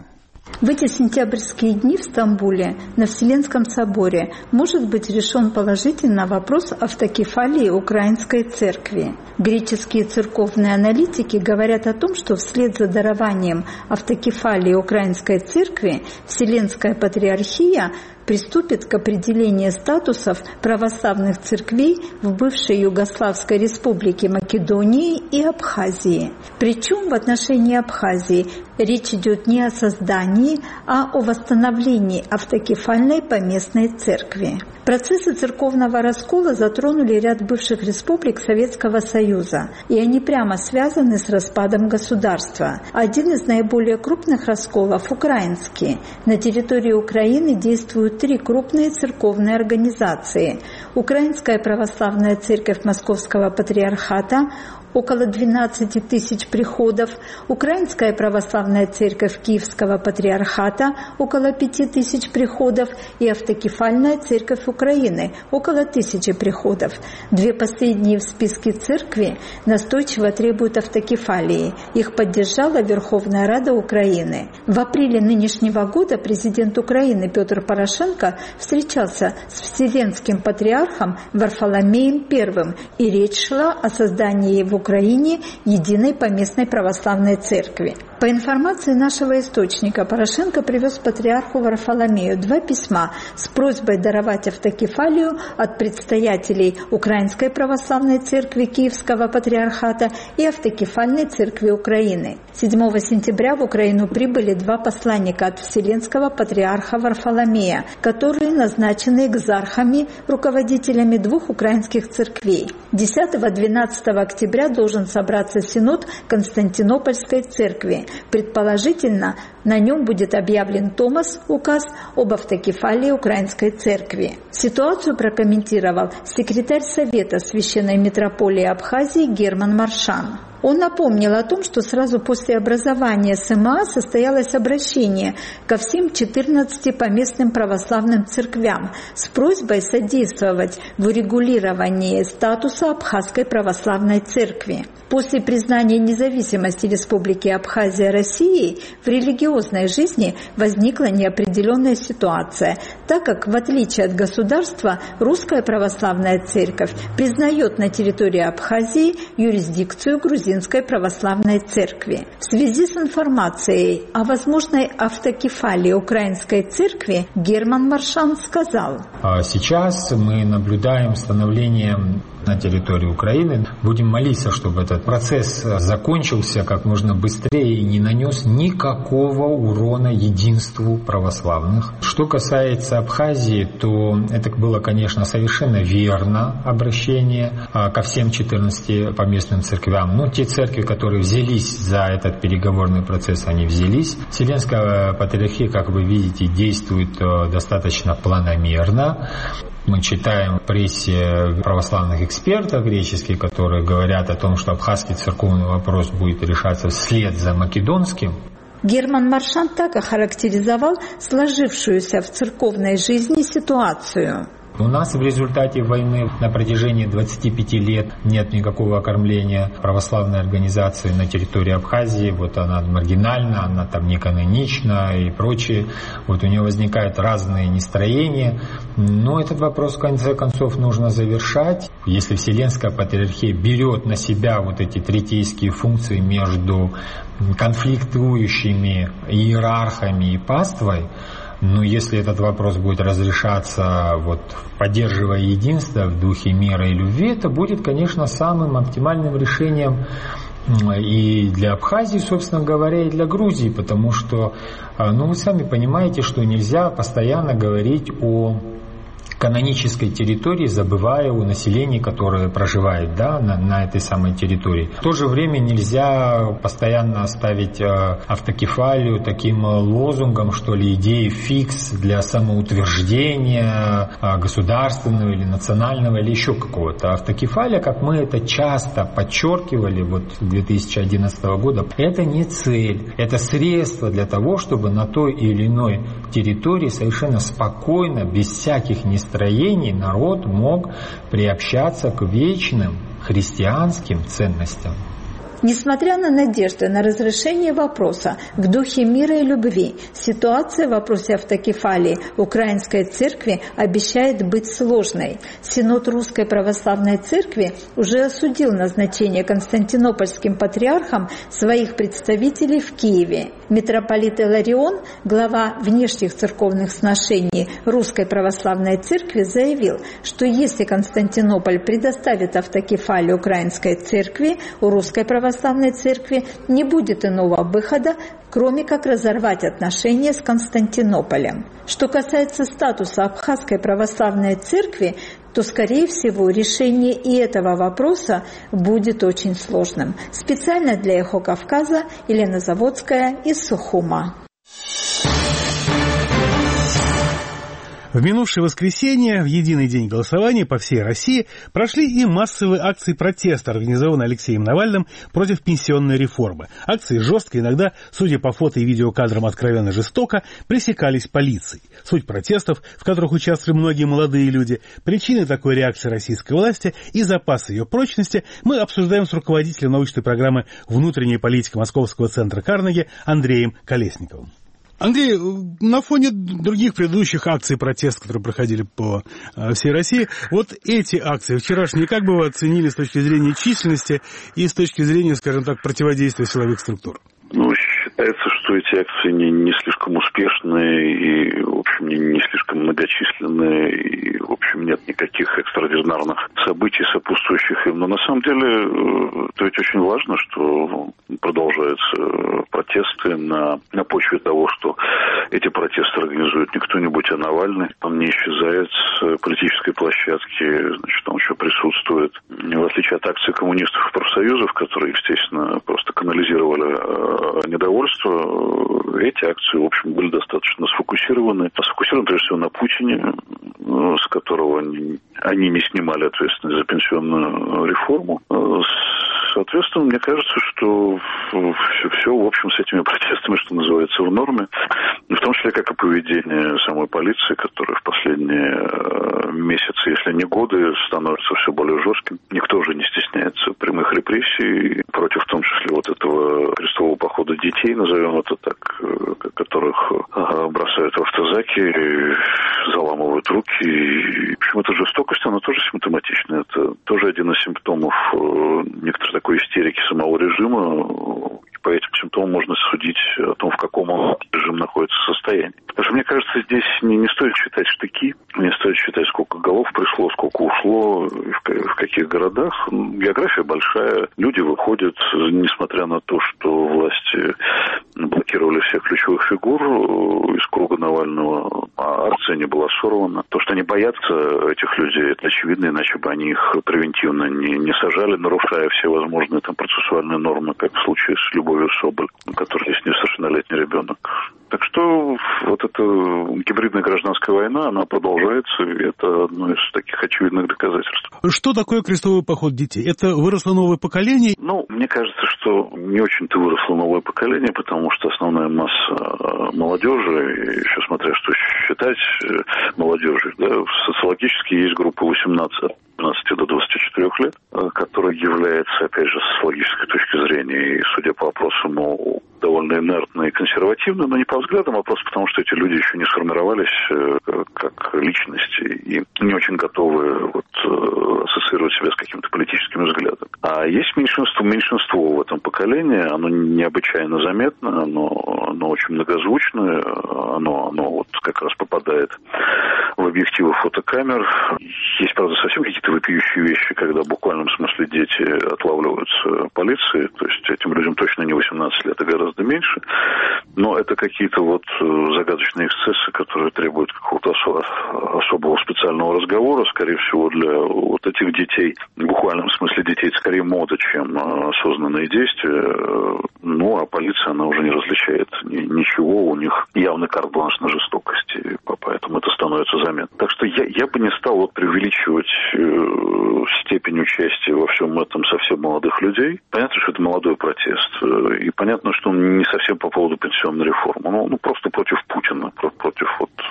В эти сентябрьские дни в Стамбуле на Вселенском соборе может быть решен положительно вопрос автокефалии Украинской церкви. Греческие церковные аналитики говорят о том, что вслед за дарованием автокефалии Украинской церкви Вселенская патриархия приступит к определению статусов православных церквей в бывшей Югославской республике Македонии и Абхазии. Причем в отношении Абхазии речь идет не о создании, а о восстановлении автокефальной поместной церкви. Процессы церковного раскола затронули ряд бывших республик Советского Союза, и они прямо связаны с распадом государства. Один из наиболее крупных расколов – украинский. На территории Украины действуют 3 крупные церковные организации. Украинская православная церковь Московского патриархата, около 12 тысяч приходов, Украинская православная церковь Киевского патриархата, около 5 тысяч приходов, и Автокефальная церковь Украины, около 1000 приходов. 2 последние в списке церкви настойчиво требуют автокефалии. Их поддержала Верховная Рада Украины. В апреле нынешнего года президент Украины Петр Порошенко встречался с Вселенским патриархом Варфоломеем I, и речь шла о создании в Украине единой поместной православной церкви. По информации нашего источника, Порошенко привез патриарху Варфоломею 2 письма с просьбой даровать автокефалию от предстоятелей Украинской православной церкви Киевского патриархата и Автокефальной церкви Украины. 7 сентября в Украину прибыли 2 посланника от Вселенского патриарха Варфоломея, которые назначены экзархами, руководителями 2 украинских церквей. 10-12 октября должен собраться синод Константинопольской церкви. Предположительно, на нем будет объявлен Томас, указ об автокефалии Украинской церкви. Ситуацию прокомментировал секретарь Совета Священной Митрополии Абхазии Герман Маршан. Он напомнил о том, что сразу после образования СМА состоялось обращение ко всем 14 поместным православным церквям с просьбой содействовать в урегулировании статуса Абхазской православной церкви. После признания независимости Республики Абхазия Россией в религиозной жизни возникла неопределенная ситуация, так как, в отличие от государства, Русская православная церковь признает на территории Абхазии юрисдикцию Грузинской православной церкви. В связи с информацией о возможной автокефалии Украинской церкви Герман Маршан сказал: «Сейчас мы наблюдаем становление на территории Украины. Будем молиться, чтобы этот процесс закончился как можно быстрее и не нанес никакого урона единству православных. Что касается Абхазии, то это было, конечно, совершенно верно обращение ко всем 14 поместным церквям. Но те церкви, которые взялись за этот переговорный процесс, они взялись. Вселенская патриархия, как вы видите, действует достаточно планомерно. Мы читаем в прессе православных экспертов греческих, которые говорят о том, что абхазский церковный вопрос будет решаться вслед за македонским. Герман Маршан так охарактеризовал сложившуюся в церковной жизни ситуацию. У нас в результате войны на протяжении 25 лет нет никакого окормления православной организации на территории Абхазии. Вот она маргинальна, она там не канонична и прочее. Вот у нее возникают разные нестроения. Но этот вопрос в конце концов нужно завершать. Если Вселенская патриархия берет на себя вот эти третейские функции между конфликтующими иерархами и паствой, но если этот вопрос будет разрешаться, поддерживая единство в духе мира и любви, это будет, конечно, самым оптимальным решением и для Абхазии, собственно говоря, и для Грузии, потому что, вы сами понимаете, что нельзя постоянно говорить о канонической территории, забывая о населении, которое проживает на этой самой территории. В то же время нельзя постоянно ставить автокефалию таким лозунгом, что ли, идеей фикс для самоутверждения государственного или национального или еще какого-то. Автокефалия, как мы это часто подчеркивали 2011 года, это не цель, это средство для того, чтобы на той или иной территории совершенно спокойно, без всяких нестроений, народ мог приобщаться к вечным христианским ценностям. Несмотря на надежды на разрешение вопроса в духе мира и любви, ситуация в вопросе автокефалии Украинской Церкви обещает быть сложной. Синод Русской Православной Церкви уже осудил назначение константинопольским патриархом своих представителей в Киеве. Митрополит Иларион, глава внешних церковных сношений Русской Православной Церкви, заявил, что если Константинополь предоставит автокефалию Украинской Церкви, у Русской Православной Церкви не будет иного выхода, кроме как разорвать отношения с Константинополем. Что касается статуса Абхазской Православной Церкви, то, скорее всего, решение и этого вопроса будет очень сложным. Специально для «Эхо Кавказа» Елена Заводская из Сухума. В минувшее воскресенье, в единый день голосования по всей России, прошли и массовые акции протеста, организованные Алексеем Навальным против пенсионной реформы. Акции жестко, иногда, судя по фото и видеокадрам, откровенно жестоко, пресекались полицией. Суть протестов, в которых участвовали многие молодые люди, причины такой реакции российской власти и запасы ее прочности мы обсуждаем с руководителем научной программы «Внутренняя политика» Московского центра Карнеги Андреем Колесниковым. Андрей, на фоне других предыдущих акций протеста, которые проходили по всей России, вот эти акции вчерашние, как бы вы оценили с точки зрения численности и с точки зрения, скажем так, противодействия силовых структур? Считается, что эти акции не слишком успешные и, в общем, не слишком многочисленные, и, в общем, нет никаких экстраординарных событий, сопутствующих им. Но на самом деле это ведь очень важно, что продолжаются протесты на почве того, что эти протесты организует не кто-нибудь, а Навальный. Он не исчезает с политической площадки, значит, он еще присутствует. В отличие от акций коммунистов и профсоюзов, которые, естественно, просто канализировали недовольство, эти акции, в общем, были достаточно сфокусированы. Сфокусированы, прежде всего, на Путине, с которого они не снимали ответственность за пенсионную реформу. Соответственно, мне кажется, что все, в общем, с этими протестами, что называется, в норме. В том числе, как и поведение самой полиции, которая в последние месяцы, если не годы, становится все более жестким. Никто уже не стесняется прямых репрессий против, в том числе, вот этого крестового похода детей, назовем это так, которых бросают в автозаки, заламывают руки. И, в общем, эта жестокость, она тоже симптоматична. Это тоже один из симптомов некоторой такой истерики самого режима. И по этим симптомам можно судить о том, в каком режим находится состоянии. Потому что, мне кажется, здесь не стоит считать штыки, не стоит считать, сколько голов пришло, сколько ушло, в каких городах. География большая, люди выходят, несмотря на то, что власти блокировали всех ключевых фигур из круга Навального, а акция не была сорвана. То, что они боятся этих людей, это очевидно, иначе бы они их превентивно не сажали, нарушая все возможные там процессуальные нормы, как в случае с Любовью Соболь, у которой есть несовершеннолетний ребенок. Так что вот эта гибридная гражданская война, она продолжается, и это одно из таких очевидных доказательств. Что такое крестовый поход детей? Это выросло новое поколение? Мне кажется, что не очень-то выросло новое поколение, потому что основная масса молодежи, еще смотря что считать молодежью, да, социологически есть группа 18 до 24 лет, которая является, опять же, с логической точки зрения, и, судя по опросам, довольно инертной и консервативной, но не по взглядам, а просто потому, что эти люди еще не сформировались как личности и не очень готовы ассоциировать себя с каким-то политическим взглядом. А есть меньшинство в этом поколении, оно необычайно заметно, оно очень многозвучное, оно вот как раз попадает в объективы фотокамер. Есть, правда, совсем какие-то вопиющие вещи, когда в буквальном смысле дети отлавливаются полицией, то есть этим людям точно не 18 лет, а гораздо меньше, но это какие-то загадочные эксцессы, которые требуют какого-то особого специального разговора, скорее всего, для вот этих детей, в буквальном смысле детей, это скорее мода, чем осознанные действия. А полиция, она уже не различает ничего, у них явный карт-бланш на жестокости, поэтому это становится заметно. Так что я бы не стал преувеличивать степень участия во всем этом совсем молодых людей. Понятно, что это молодой протест, и понятно, что он не совсем по поводу пенсионной реформы, просто против Путина, против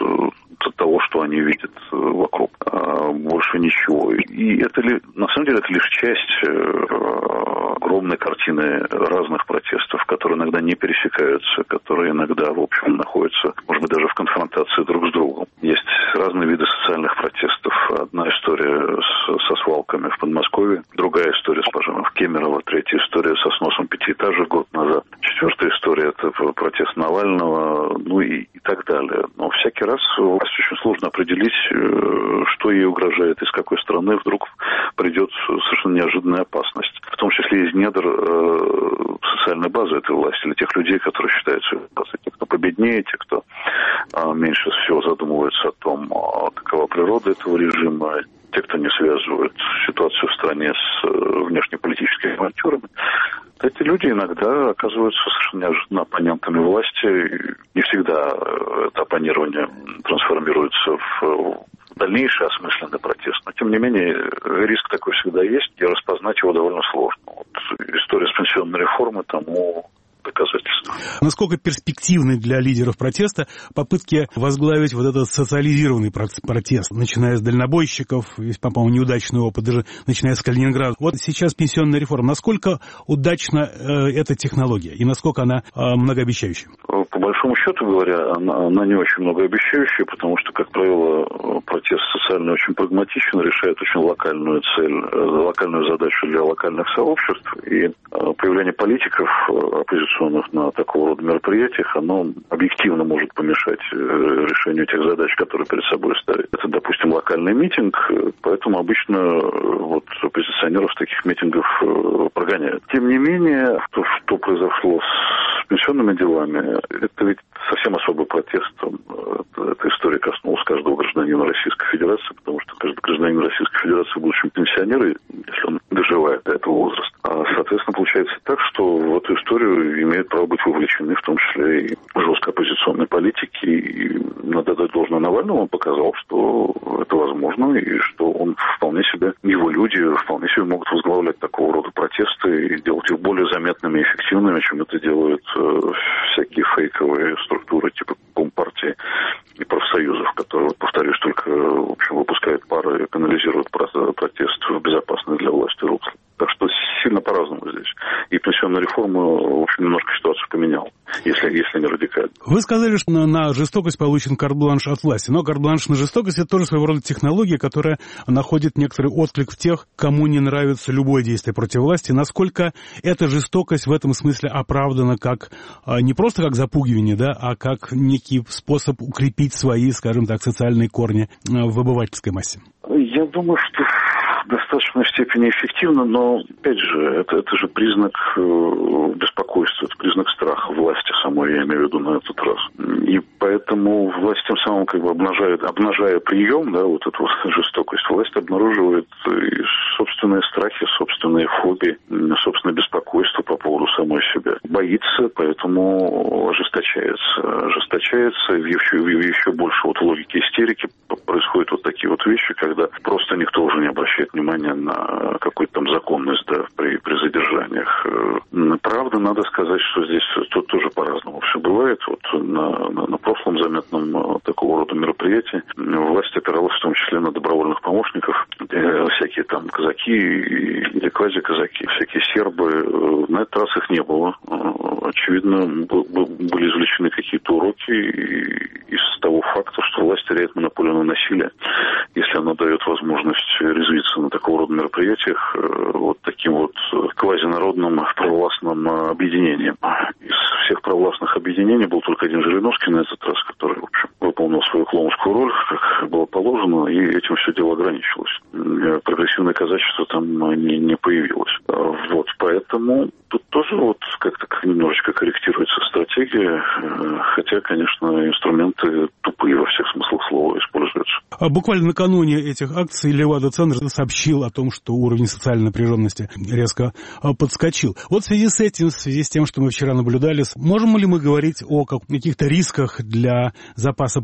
того, что они видят вокруг. Больше ничего. И это на самом деле это лишь часть монохромной картины разных протестов, которые иногда не пересекаются, которые иногда, в общем, находятся, может быть, даже в конфронтации друг с другом. Есть разные виды социальных протестов. Одна история со свалками в Подмосковье, другая история с пожаром в Кемерово, третья история со сносом пятиэтажек год назад, четвертая история — это протест Навального, ну и так далее. Но всякий раз власти очень сложно определить, что ей угрожает, из какой страны вдруг придет совершенно неожиданная опасность. В том числе из недр социальной базы этой власти, или тех людей, которые считаются те, кто победнее, те, кто меньше всего задумывается о том, какова природа этого режима, те, кто не связывают ситуацию в стране с внешнеполитическими авантюрами. Эти люди иногда оказываются совершенно неожиданно оппонентами власти. Не всегда это оппонирование трансформируется в дальнейший осмысленный протест. Но, тем не менее, риск такой всегда есть, и распознать его довольно сложно. Вот история с пенсионной реформой тому доказательства. Насколько перспективны для лидеров протеста попытки возглавить вот этот социализированный протест, начиная с дальнобойщиков, есть, по-моему, неудачный опыт, даже начиная с Калининграда. Вот сейчас пенсионная реформа. Насколько удачна эта технология и насколько она многообещающая? По большому счету говоря, она не очень многообещающая, потому что, как правило, протест социально очень прагматичен, решает очень локальную цель, локальную задачу для локальных сообществ. И появление политиков оппозиционных на такого рода мероприятиях, оно объективно может помешать решению тех задач, которые перед собой ставят. Это, допустим, локальный митинг, поэтому обычно вот оппозиционеров с таких митингов прогоняют. Тем не менее, что произошло с пенсионными делами, это ведь совсем особый протест. Эта история коснулась каждого гражданина Российской Федерации, потому что каждый гражданин Российской Федерации, будучи пенсионер, если он доживает до этого возраста. Соответственно, получается так, что в эту историю имеют право быть вовлечены, в том числе и жестко оппозиционные политики. И надо дать должное Навальному, он показал, что это возможно, и что он вполне себе, его люди вполне себе могут возглавлять такого рода протесты и делать их более заметными и эффективными, чем это делают всякие фейковые структуры типа Компартии и профсоюзов, которые, повторюсь, только, в общем, выпускают пары и канализируют протест в безопасное для власти русло. Так что сильно по-разному здесь. И пенсионная реформа, в общем, немножко ситуацию поменяла, если не радикально. Вы сказали, что на жестокость получен карт-бланш от власти. Но карт-бланш на жестокость — это тоже своего рода технология, которая находит некоторый отклик в тех, кому не нравится любое действие против власти. Насколько эта жестокость в этом смысле оправдана как не просто как запугивание, да, а как некий способ укрепить свои, скажем так, социальные корни в обывательской массе? Я думаю, что в достаточной степени эффективно, но, опять же, это же признак беспокойства, это признак страха власти самой, я имею в виду на этот раз. И поэтому власть тем самым как бы обнажая прием, да, вот эту жестокость, власть обнаруживает и собственные страхи, собственные фобии, собственное беспокойство по поводу самой себя. Боится, поэтому ожесточается, еще больше вот в логике истерики происходят вот такие вот вещи, когда просто никто уже не обращает внимания на какую-то там законность, да, при задержаниях. Правда, надо сказать, что здесь тут тоже по-разному все бывает. Вот на прошлом заметном такого рода мероприятии власть опиралась в том числе на добровольных помощников, всякие там казаки или квазиказаки, всякие сербы. На этот раз их не было. Очевидно, были извлечены какие-то уроки из того факта, что власть теряет монополию на насилие, если она дает возможность резвиться на такого рода мероприятиях вот таким вот квазинародным провластным объединением. Из всех провластных объединений был только один Жириновский на этот раз, который, в общем, выполнил свою клоунскую роль, как было положено, и этим все дело ограничилось. Прогрессивное казачество там не появилось. Вот, поэтому тут тоже вот как-то немножечко корректируется стратегия, хотя, конечно, инструменты тупые во всех смыслах слова используются. Буквально накануне этих акций Левада-центр сообщил о том, что уровень социальной напряженности резко подскочил. Вот в связи с этим, в связи с тем, что мы вчера наблюдали, можем ли мы говорить о каких-то рисках для запаса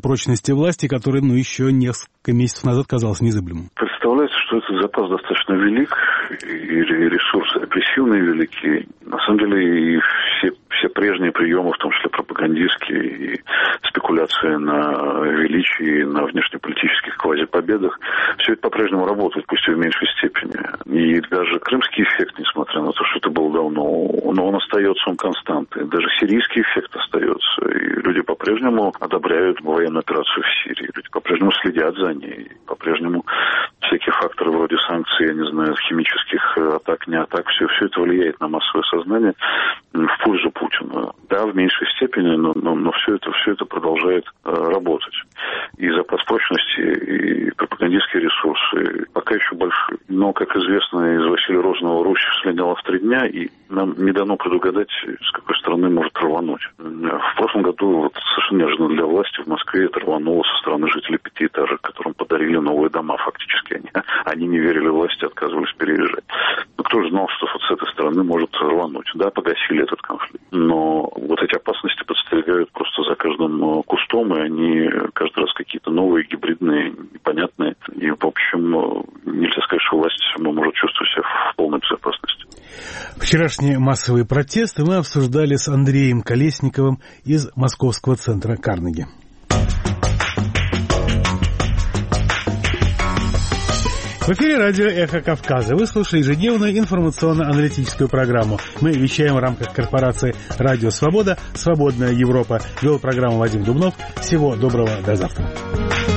прочности власти, который, еще несколько месяцев назад казался незыблемым? Представляется, что этот запас достаточно велик, и ресурсы репрессивные велики. На самом деле, и все прежние приемы, в том числе пропагандистские, и спекуляции на величии, на внешнеполитических квазипобедах, все это по-прежнему работает, пусть и в меньшей степени. И даже крымский эффект, несмотря на то, что это было давно, но он остается, он константой. Даже сирийский эффект остается. И люди по-прежнему одобряют военную операцию в Сирии. Люди по-прежнему следят за ней. По-прежнему всякие факторы вроде санкций, химических атак, не атак, все это влияет на массовое сознание в пользу Путина. Да, в меньшей степени, но все это продолжает работать. И запас прочности, и пропагандистские ресурсы пока еще большие. Но, как известно, из Василия Розанова Русь слиняла в 3 дня, и нам не дано предугадать, с какой стороны может рвануть. В прошлом году, совершенно неожиданно для власти, в Москве это рвануло со стороны жителей 5-этажек, которым подарили новые дома. Фактически они не верили власти, отказывались переезжать. Но кто же знал, что с этой стороны может рвануть? Да, погасили этот конфликт. Но эти опасности подстерегают просто за каждым кустом, и они каждый раз какие-то новые, гибридные, непонятные. И, в общем, нельзя сказать, что власть может чувствовать себя в полной безопасности. Вчерашние массовые протесты мы обсуждали с Андреем Колесниковым из Московского центра Карнеги. В эфире радио «Эхо Кавказа». Вы слушаете ежедневную информационно-аналитическую программу. Мы вещаем в рамках корпорации «Радио Свобода», «Свободная Европа». Вел программу Вадим Дубнов. Всего доброго, до завтра.